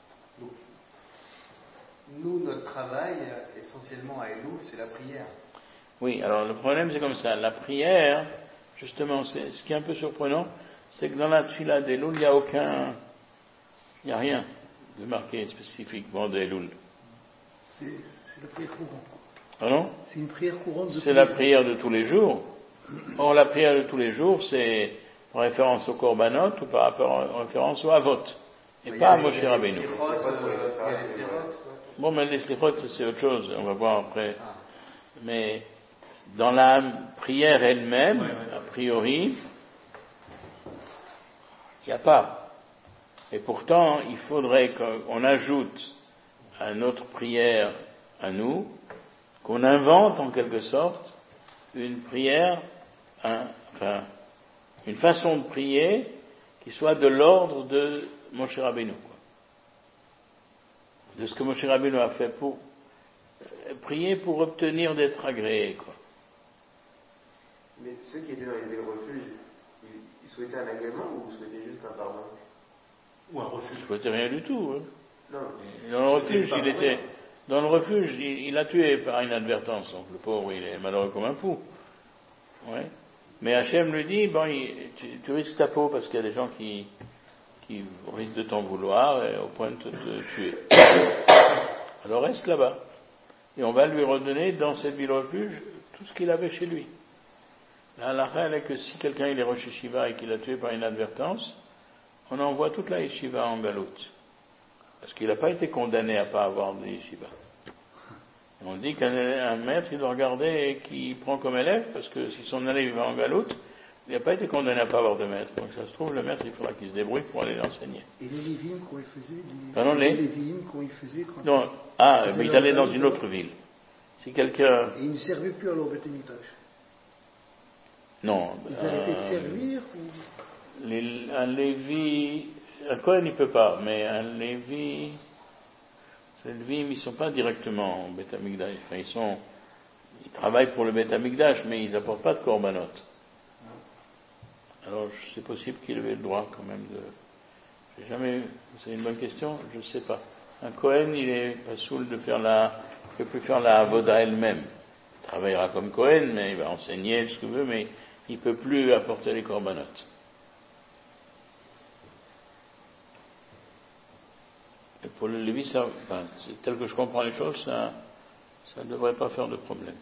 Nous, notre travail, essentiellement à Elul, c'est la prière. Oui, alors le problème c'est comme ça. La prière, justement, ce qui est un peu surprenant, c'est que dans la tfila d'Elul, il n'y a rien de marqué spécifiquement d'Elul. C'est la prière courante. Ah non? C'est une prière courante. C'est la prière de tous les jours. Or, la prière de tous les jours, c'est en référence au Korbanot ou en référence au Avot. Et pas à Moshe Rabbeinu. Bon, mais les slichot, c'est autre chose. On va voir après. Mais dans la prière elle-même, a priori, il n'y a pas. Et pourtant, il faudrait qu'on ajoute à notre prière, à nous, qu'on invente en quelque sorte une prière, une façon de prier qui soit de l'ordre de Moshe Rabbeinu, de ce que Moshe Rabbeinu a fait pour prier pour obtenir d'être agréé, quoi. Mais ceux qui étaient dans les refuges, ils souhaitaient un agrément ou souhaitaient juste un pardon? Ou un refuge? Il souhaitait rien du tout. Hein. Non. Dans le refuge, il a tué par inadvertance. Donc le pauvre, il est malheureux comme un fou. Ouais. Mais Hachem lui dit, tu risques ta peau parce qu'il y a des gens qui risquent de t'en vouloir et au point de te tuer. Alors reste là-bas. Et on va lui redonner dans cette ville refuge tout ce qu'il avait chez lui. La halakha est que si quelqu'un il est rosh yeshiva et qu'il a tué par inadvertance, on envoie toute la yeshiva en galoute. Parce qu'il n'a pas été condamné à pas avoir de yeshiva. Et on dit qu'un maître il doit regarder et qu'il prend comme élève, parce que si son élève va en galoute, il n'a pas été condamné à pas avoir de maître. Donc ça se trouve, le maître il faudra qu'il se débrouille pour aller l'enseigner. Et les Lévim, quand ils faisaient les Lévim, quand ils faisaient non, mais ils allaient dans une autre ville. Si quelqu'un... Et ils ne servaient plus à leur Beth Amikdash. Non. Ils arrêtaient de servir ou... Un Lévi... Un Kohen il ne peut pas, mais un Lévi... Les Lévim, ils ne sont pas directement au Beth Amikdash. Enfin, ils travaillent pour le Beth Amikdash, mais ils n'apportent pas de korbanot. Alors, c'est possible qu'il ait le droit quand même de... C'est une bonne question, je ne sais pas. Un Kohen, il est pas saoul de faire il peut plus faire la avoda elle-même. Il travaillera comme Kohen, mais il va enseigner ce qu'il veut, mais il ne peut plus apporter les korbanot. Et pour le Lévi, tel que je comprends les choses, ça ne devrait pas faire de problème.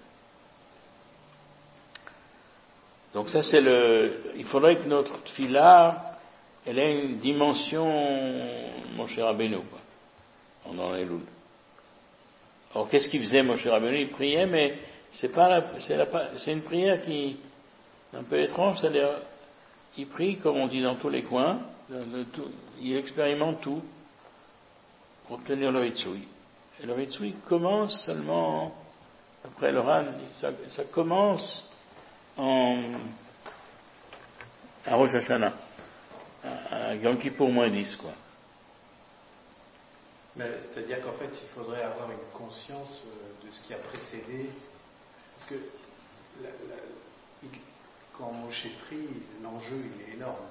Donc ça il faudrait que notre tfila, elle ait une dimension, Moshe Rabbeinu, quoi, pendant les Elul. Alors qu'est-ce qu'il faisait Moshe Rabbeinu? Il priait, mais c'est une prière qui est un peu étrange, c'est-à-dire, il prie, comme on dit dans tous les coins, il expérimente tout pour obtenir le Ritsui. Et le Ritsui commence seulement, après le Ran, ça commence à Rosh Hashanah, à Yom Kippour moins 10, quoi. Mais c'est-à-dire qu'en fait, il faudrait avoir une conscience de ce qui a précédé. Parce que quand Moshe prie, l'enjeu il est énorme.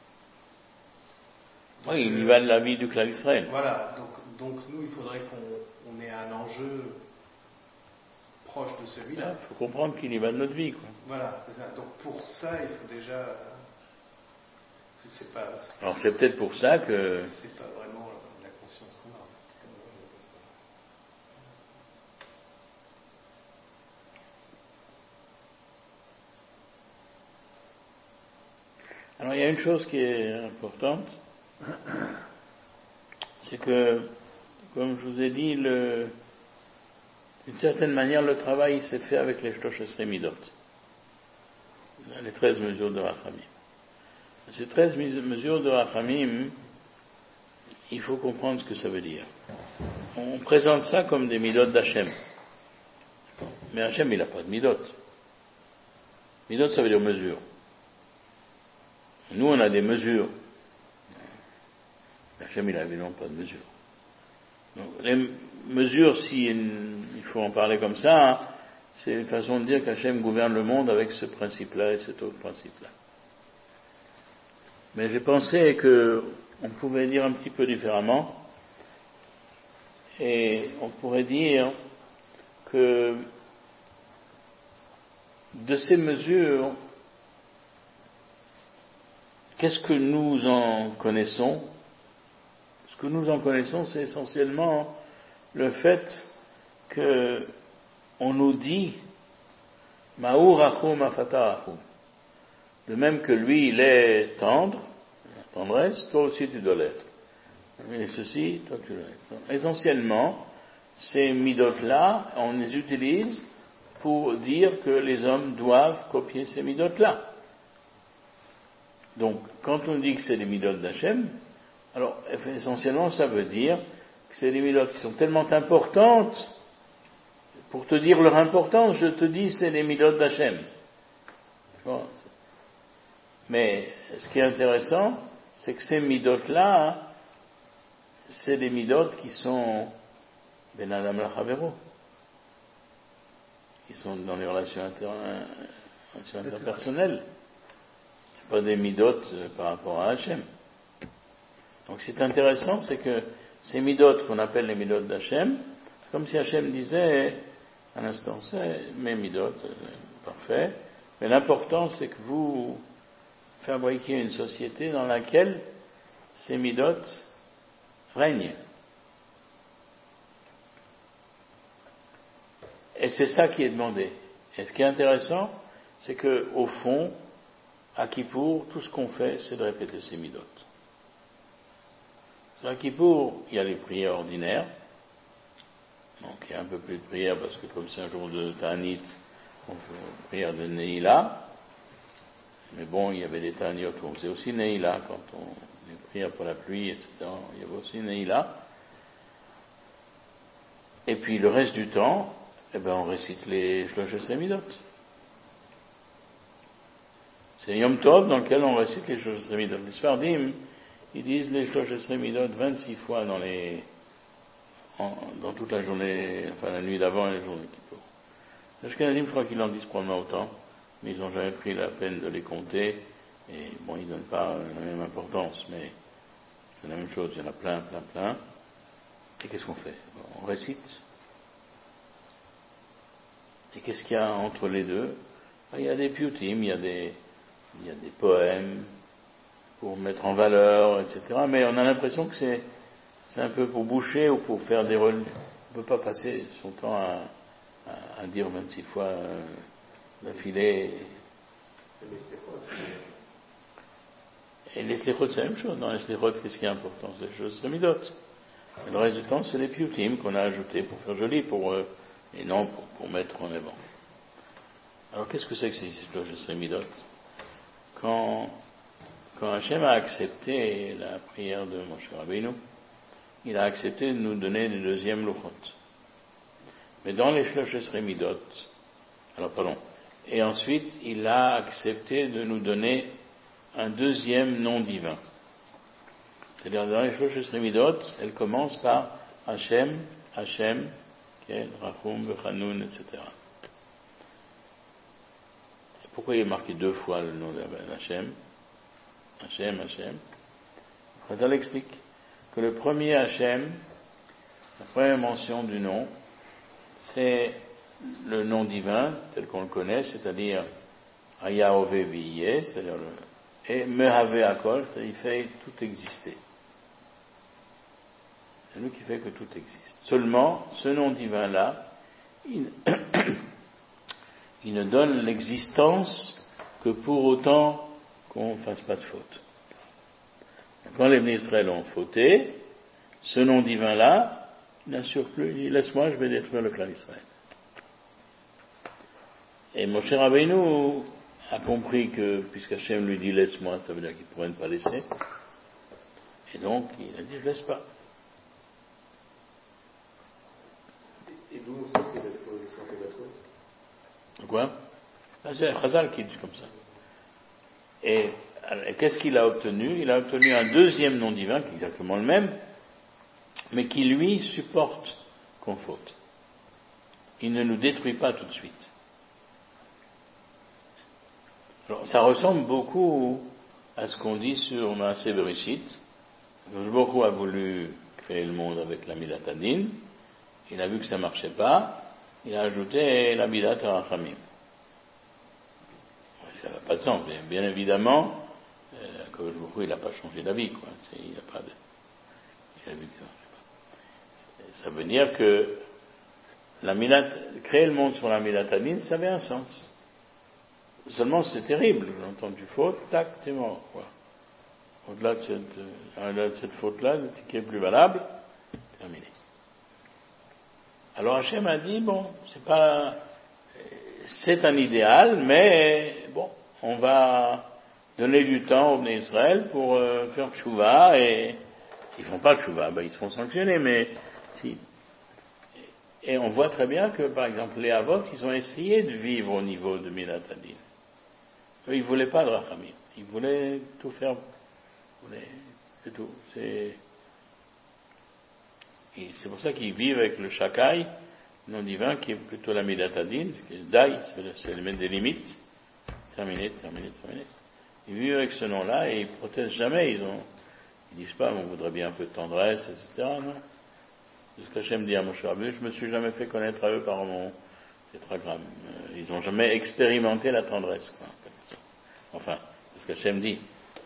Donc, oui, il y va de la vie du clan Israël. Voilà, donc nous, il faudrait qu'on ait un enjeu proche de celui-là. Il faut comprendre qu'il y va de notre vie, quoi. Voilà, c'est ça. Donc pour ça, il faut déjà... Alors c'est peut-être pour ça que... C'est pas vraiment la conscience qu'on a. Alors il y a une chose qui est importante, c'est que, comme je vous ai dit, d'une certaine manière, le travail s'est fait avec les Shlosh Esrei Midot, les 13 mesures de Rachamim. Ces 13 mesures de Rachamim, il faut comprendre ce que ça veut dire. On présente ça comme des Midot d'Hachem. Mais Hachem, il n'a pas de Midot. Midot, ça veut dire mesure. Nous, on a des mesures. Hachem, il n'a évidemment pas de mesure. Donc, les mesures, si il faut en parler comme ça, c'est une façon de dire qu'Hachem gouverne le monde avec ce principe-là et cet autre principe-là. Mais j'ai pensé qu'on pouvait dire un petit peu différemment, et on pourrait dire que de ces mesures, qu'est-ce que nous en connaissons? Ce que nous en connaissons, c'est essentiellement le fait que on nous dit Ma'u rachum afata rachum. De même que lui, il est tendre, la tendresse, toi aussi tu dois l'être. Et ceci, toi tu dois l'être. Essentiellement, ces midot-là, on les utilise pour dire que les hommes doivent copier ces midot-là. Donc, quand on dit que c'est des midot d'Hachem, alors essentiellement ça veut dire que c'est des midot qui sont tellement importantes. Pour te dire leur importance, je te dis c'est des midot d'Hachem. Bon. Mais ce qui est intéressant, c'est que ces midot-là, c'est des midot qui sont ben adam la chavero, qui sont dans les relations interpersonnelles. C'est pas des midot par rapport à Hachem. Donc c'est intéressant, c'est que ces midot qu'on appelle les midot d'Hachem, c'est comme si Hachem disait, à l'instant, c'est mes midot, parfait, mais l'important c'est que vous fabriquiez une société dans laquelle ces midot règnent. Et c'est ça qui est demandé. Et ce qui est intéressant, c'est que au fond, à Kippour, tout ce qu'on fait, c'est de répéter ces midot. À Kippour, il y a les prières ordinaires. Donc il y a un peu plus de prières parce que comme c'est un jour de Ta'anit, on fait une prière de Neila. Mais bon, il y avait des Ta'aniyot où on faisait aussi Neila, quand on les prières pour la pluie, etc. Il y avait aussi Neila. Et puis le reste du temps, on récite les Shlosh Esrei Midot. C'est Yom Tov dans lequel on récite les Shlosh Esrei Midot. Les Sfardim, ils disent les Shlosh Esrei Midot 26 fois dans toute la journée, enfin la nuit d'avant et la journée qui peut. Les Ashkenazim, je crois qu'ils en disent probablement autant, mais ils n'ont jamais pris la peine de les compter, et bon, ils ne donnent pas la même importance, mais c'est la même chose, il y en a plein. Et qu'est-ce qu'on fait? On récite. Et qu'est-ce qu'il y a entre les deux? Il y a des piyutim, il y a des poèmes pour mettre en valeur, etc. Mais on a l'impression que c'est un peu pour boucher ou pour faire des rôles. On ne peut pas passer son temps à dire 26 fois d'affilée. Et les slichot, c'est la même chose. Dans les slichot, qu'est-ce qui est important? C'est les choses de midot. Et le reste du temps, c'est les piyutim qu'on a ajoutés pour faire joli, et non pour mettre en avant. Alors, qu'est-ce que c'est que ces Shlosh Esrei Midot? Quand Hachem a accepté la prière de Moshe Rabbeinu, il a accepté de nous donner les deuxièmes Luchot. Mais dans les Shlosh Esrei Midot, et ensuite, il a accepté de nous donner un deuxième nom divin. C'est-à-dire, dans les Shlosh Esrei Midot, elle commence par Hachem, Rachum, Vechanun, etc. Pourquoi il est marqué 2 fois le nom d'Hachem? Hachem. Chazal explique que le premier Hachem, la première mention du nom, c'est le nom divin tel qu'on le connaît, c'est-à-dire Hayahove Viyeh, c'est-à-dire et Mehave Akol, c'est-à-dire il fait tout exister. C'est lui qui fait que tout existe. Seulement, ce nom divin-là, il ne donne l'existence que pour autant qu'on ne fasse pas de faute. Quand les Israël ont fauté, ce nom divin-là n'assure plus, il dit laisse-moi, je vais détruire le clan d'Israël. Et Moshe Rabbeinu a compris que, puisqu'Hachem lui dit laisse-moi, ça veut dire qu'il ne pourrait ne pas laisser. Et donc, il a dit je laisse pas. Et d'où on sait que c'est parce qu'on fait pas trop. Quoi? C'est Chazal qui dit comme ça. Et qu'est-ce qu'il a obtenu? Il a obtenu un deuxième nom divin, qui est exactement le même, mais qui lui supporte qu'on faute. Il ne nous détruit pas tout de suite. Alors, ça ressemble beaucoup à ce qu'on dit sur Maaseh Bereshit. Baruch a voulu créer le monde avec la Midat Hadin. Il a vu que ça ne marchait pas. Il a ajouté la Midat Harachamim. Ça n'a pas de sens. Mais bien évidemment, Baruch il n'a pas changé d'avis, quoi. Il n'a pas de. Ça veut dire que créer le monde sur la Midat Hadin, ça avait un sens. Seulement, c'est terrible. Quand tu fautes, tac, t'es mort, quoi. Au-delà de cette faute-là, qui est plus valable, terminé. Alors Hachem a dit, bon, c'est un idéal, mais bon, on va donner du temps aux Bnei Israël pour faire tchouva, et ils font pas tchouva, ils seront sanctionnés, mais si. Et on voit très bien que, par exemple, les Avot, ils ont essayé de vivre au niveau de Midat Hadin. Eux, ils voulaient pas de Rachamim. Ils voulaient tout faire. C'est tout. Et c'est pour ça qu'ils vivent avec le Shakai, nom divin, qui est plutôt la Midat Hadin, Dai, c'est le mettre des limites. Terminé. Ils vivent avec ce nom-là et ils protestent jamais. Ils disent pas, on voudrait bien un peu de tendresse, etc. Non. C'est ce qu'Hachem dit à Moshe Rabbeinu, je me suis jamais fait connaître à eux par mon tétragramme. Ils n'ont jamais expérimenté la tendresse, quoi. Enfin, c'est ce qu'Hachem dit.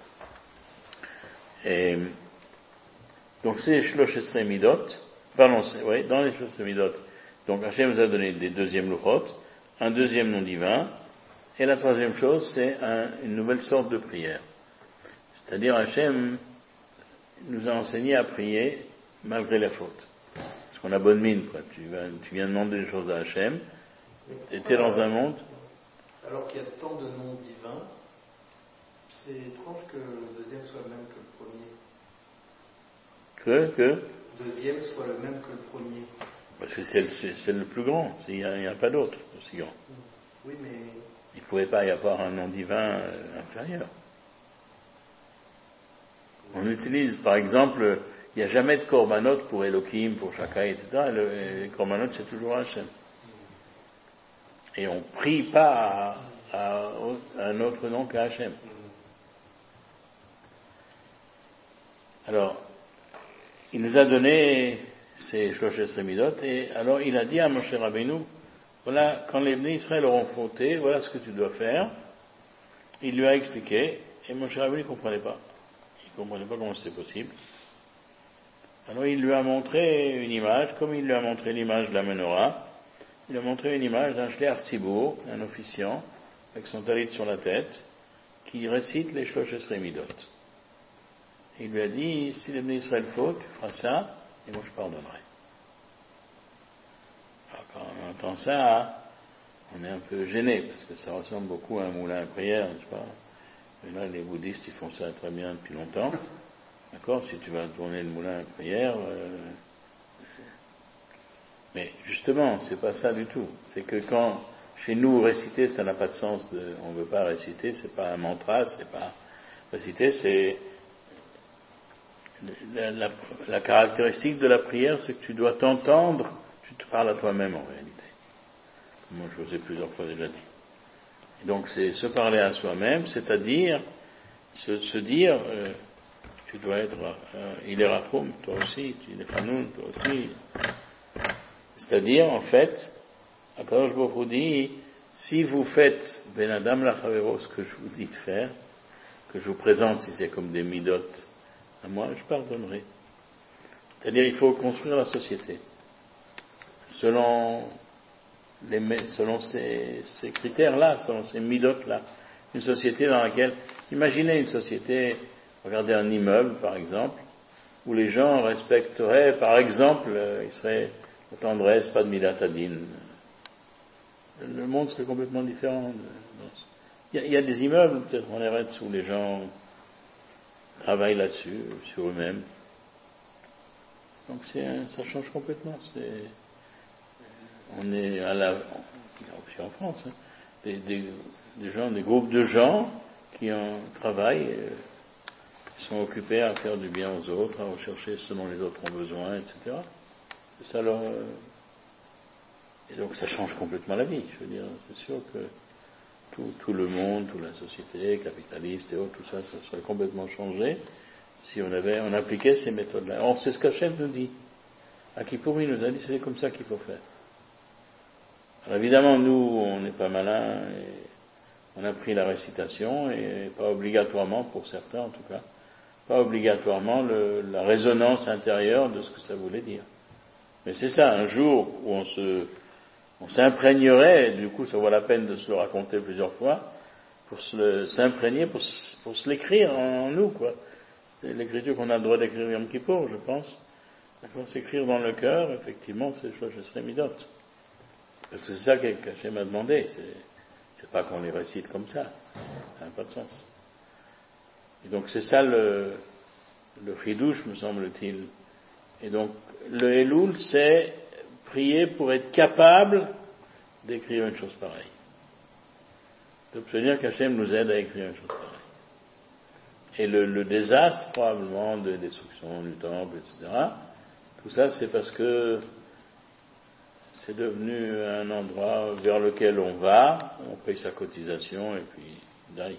Et donc c'est les Shlosh Esrei Midot, dans les Shlosh Esrei Midot. Donc Hachem nous a donné des deuxièmes Luchot, un deuxième nom divin, et la troisième chose, c'est une nouvelle sorte de prière. C'est-à-dire Hachem nous a enseigné à prier malgré la faute. Parce qu'on a bonne mine, quoi. Tu viens demander des choses à Hachem, et tu es dans un monde. Alors qu'il y a tant de noms divins, c'est étrange que le deuxième soit le même que le premier. Que le deuxième soit le même que le premier. Parce que c'est le plus grand. Il n'y a pas d'autre aussi grand. Oui, mais il ne pouvait pas y avoir un nom divin inférieur. On utilise, par exemple, il n'y a jamais de korbanot pour Elohim, pour Shakai, etc. Les korbanot, c'est toujours Hachem. Et on ne prie pas à un autre nom qu'à Hachem. Alors, il nous a donné ces Shlosh Esrei Midot, et alors il a dit à Moshe Rabbeinu, voilà, quand les Bnei Israël auront fauté, voilà ce que tu dois faire. Il lui a expliqué, et Moshe Rabbeinu ne comprenait pas. Il ne comprenait pas comment c'était possible. Alors il lui a montré une image, comme il lui a montré l'image de la menorah, il a montré une image d'un shliach tzibur, un officiant, avec son talit sur la tête, qui récite les Shlosh Esrei Midot. Il lui a dit, si les Bnei Israël fautent, tu feras ça, et moi je pardonnerai. Alors quand on entend ça, on est un peu gêné, parce que ça ressemble beaucoup à un moulin à prière, n'est-ce pas? Et là, les bouddhistes, ils font ça très bien depuis longtemps. D'accord? Si tu vas tourner le moulin à prière, mais justement, c'est pas ça du tout. C'est que quand, chez nous, réciter, ça n'a pas de sens, on ne veut pas réciter, c'est pas un mantra, c'est pas, réciter, c'est, la caractéristique de la prière, c'est que tu dois t'entendre, tu te parles à toi-même en réalité. Moi, je vous ai plusieurs fois déjà dit. Et donc, c'est se parler à soi-même, c'est-à-dire se dire, tu dois être, il est Rachoum, toi aussi, il est Hanoun, toi aussi. C'est-à-dire, en fait, Akadosh Baruch Hu dit, si vous faites Ben Adam Lachavero, ce que je vous dis de faire, que je vous présente, si c'est comme des midot à moi, je pardonnerai. C'est-à-dire il faut construire la société selon ces critères-là, selon ces midotes-là. Une société dans laquelle, imaginez une société, regardez un immeuble par exemple, où les gens respecteraient, par exemple, il serait la tendresse, pas de midatadine. Le monde serait complètement différent. Il y a des immeubles, peut-être en Eretz, où les gens travaillent là-dessus, sur eux-mêmes. Donc ça change complètement. On est aussi en France, hein, des groupes de gens qui travaillent, sont occupés à faire du bien aux autres, à rechercher ce dont les autres ont besoin, etc. Et donc ça change complètement la vie. Je veux dire, c'est sûr que tout le monde, toute la société capitaliste et autres, tout ça serait complètement changé si on appliquait ces méthodes-là. Or, c'est ce qu'Hachem nous dit. À Kippour, il nous a dit c'est comme ça qu'il faut faire. Alors évidemment, nous, on n'est pas malins, et on a pris la récitation, et pas obligatoirement, pour certains en tout cas, pas obligatoirement la résonance intérieure de ce que ça voulait dire. Mais c'est ça, un jour où on s'imprégnerait, et du coup ça vaut la peine de se le raconter plusieurs fois, pour s'imprégner, pour se l'écrire en nous, quoi. C'est l'écriture qu'on a le droit d'écrire Yom Kippour, je pense. D'accord, s'écrire dans le cœur, effectivement, c'est je serai midot. Parce que c'est ça qu'Hachem m'a demandé. C'est pas qu'on les récite comme ça. Ça n'a pas de sens. Et donc c'est ça le chidouche, me semble-t-il. Et donc le Elul, c'est prier pour être capable d'écrire une chose pareille. D'obtenir qu'Hachem nous aide à écrire une chose pareille. Et le désastre, probablement, de destruction du temple, etc., tout ça, c'est parce que c'est devenu un endroit vers lequel on va, on paye sa cotisation, et puis, d'ailleurs.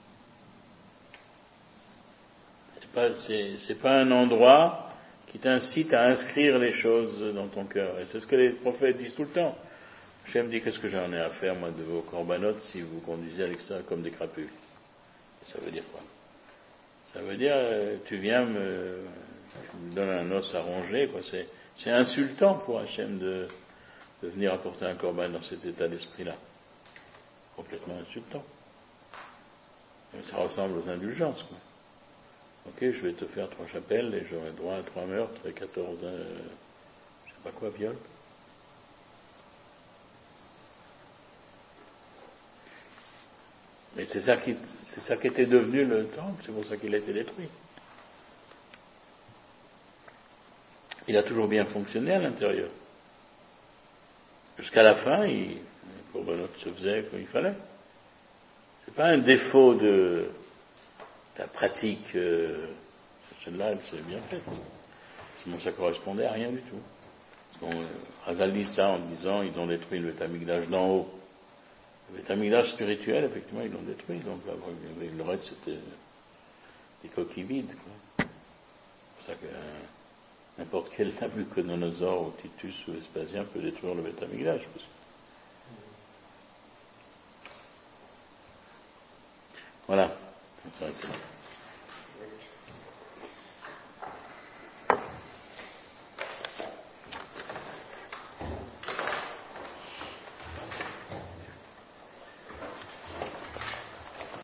C'est pas un endroit qui t'incite à inscrire les choses dans ton cœur. Et c'est ce que les prophètes disent tout le temps. Hachem dit, qu'est-ce que j'en ai à faire, moi, de vos corbanotes, si vous conduisez avec ça comme des crapules? Ça veut dire quoi? Ça veut dire, tu me donnes un os à ronger, quoi. C'est insultant pour Hachem de venir apporter un corban dans cet état d'esprit-là. Complètement insultant. Ça ressemble aux indulgences, quoi. Ok, je vais te faire 3 chapelles et j'aurai droit à 3 meurtres et 14, je sais pas quoi, viols. Mais c'est ça qui était devenu le temple, c'est pour ça qu'il a été détruit. Il a toujours bien fonctionné à l'intérieur. Jusqu'à la fin, les corbanotes se faisaient comme il fallait. C'est pas un défaut de ta pratique, celle-là, elle s'est bien faite. Sinon, ça correspondait à rien du tout. Razal dit ça en disant, ils ont détruit le Beth Amikdash d'en haut. Le Beth Amikdash spirituel, effectivement, ils l'ont détruit. Donc, là, le reste, c'était des coquilles vides, quoi. C'est pour ça que n'importe quel Nabucodonosor ou Titus ou Vespasien peut détruire le Beth Amikdash. Voilà. Ça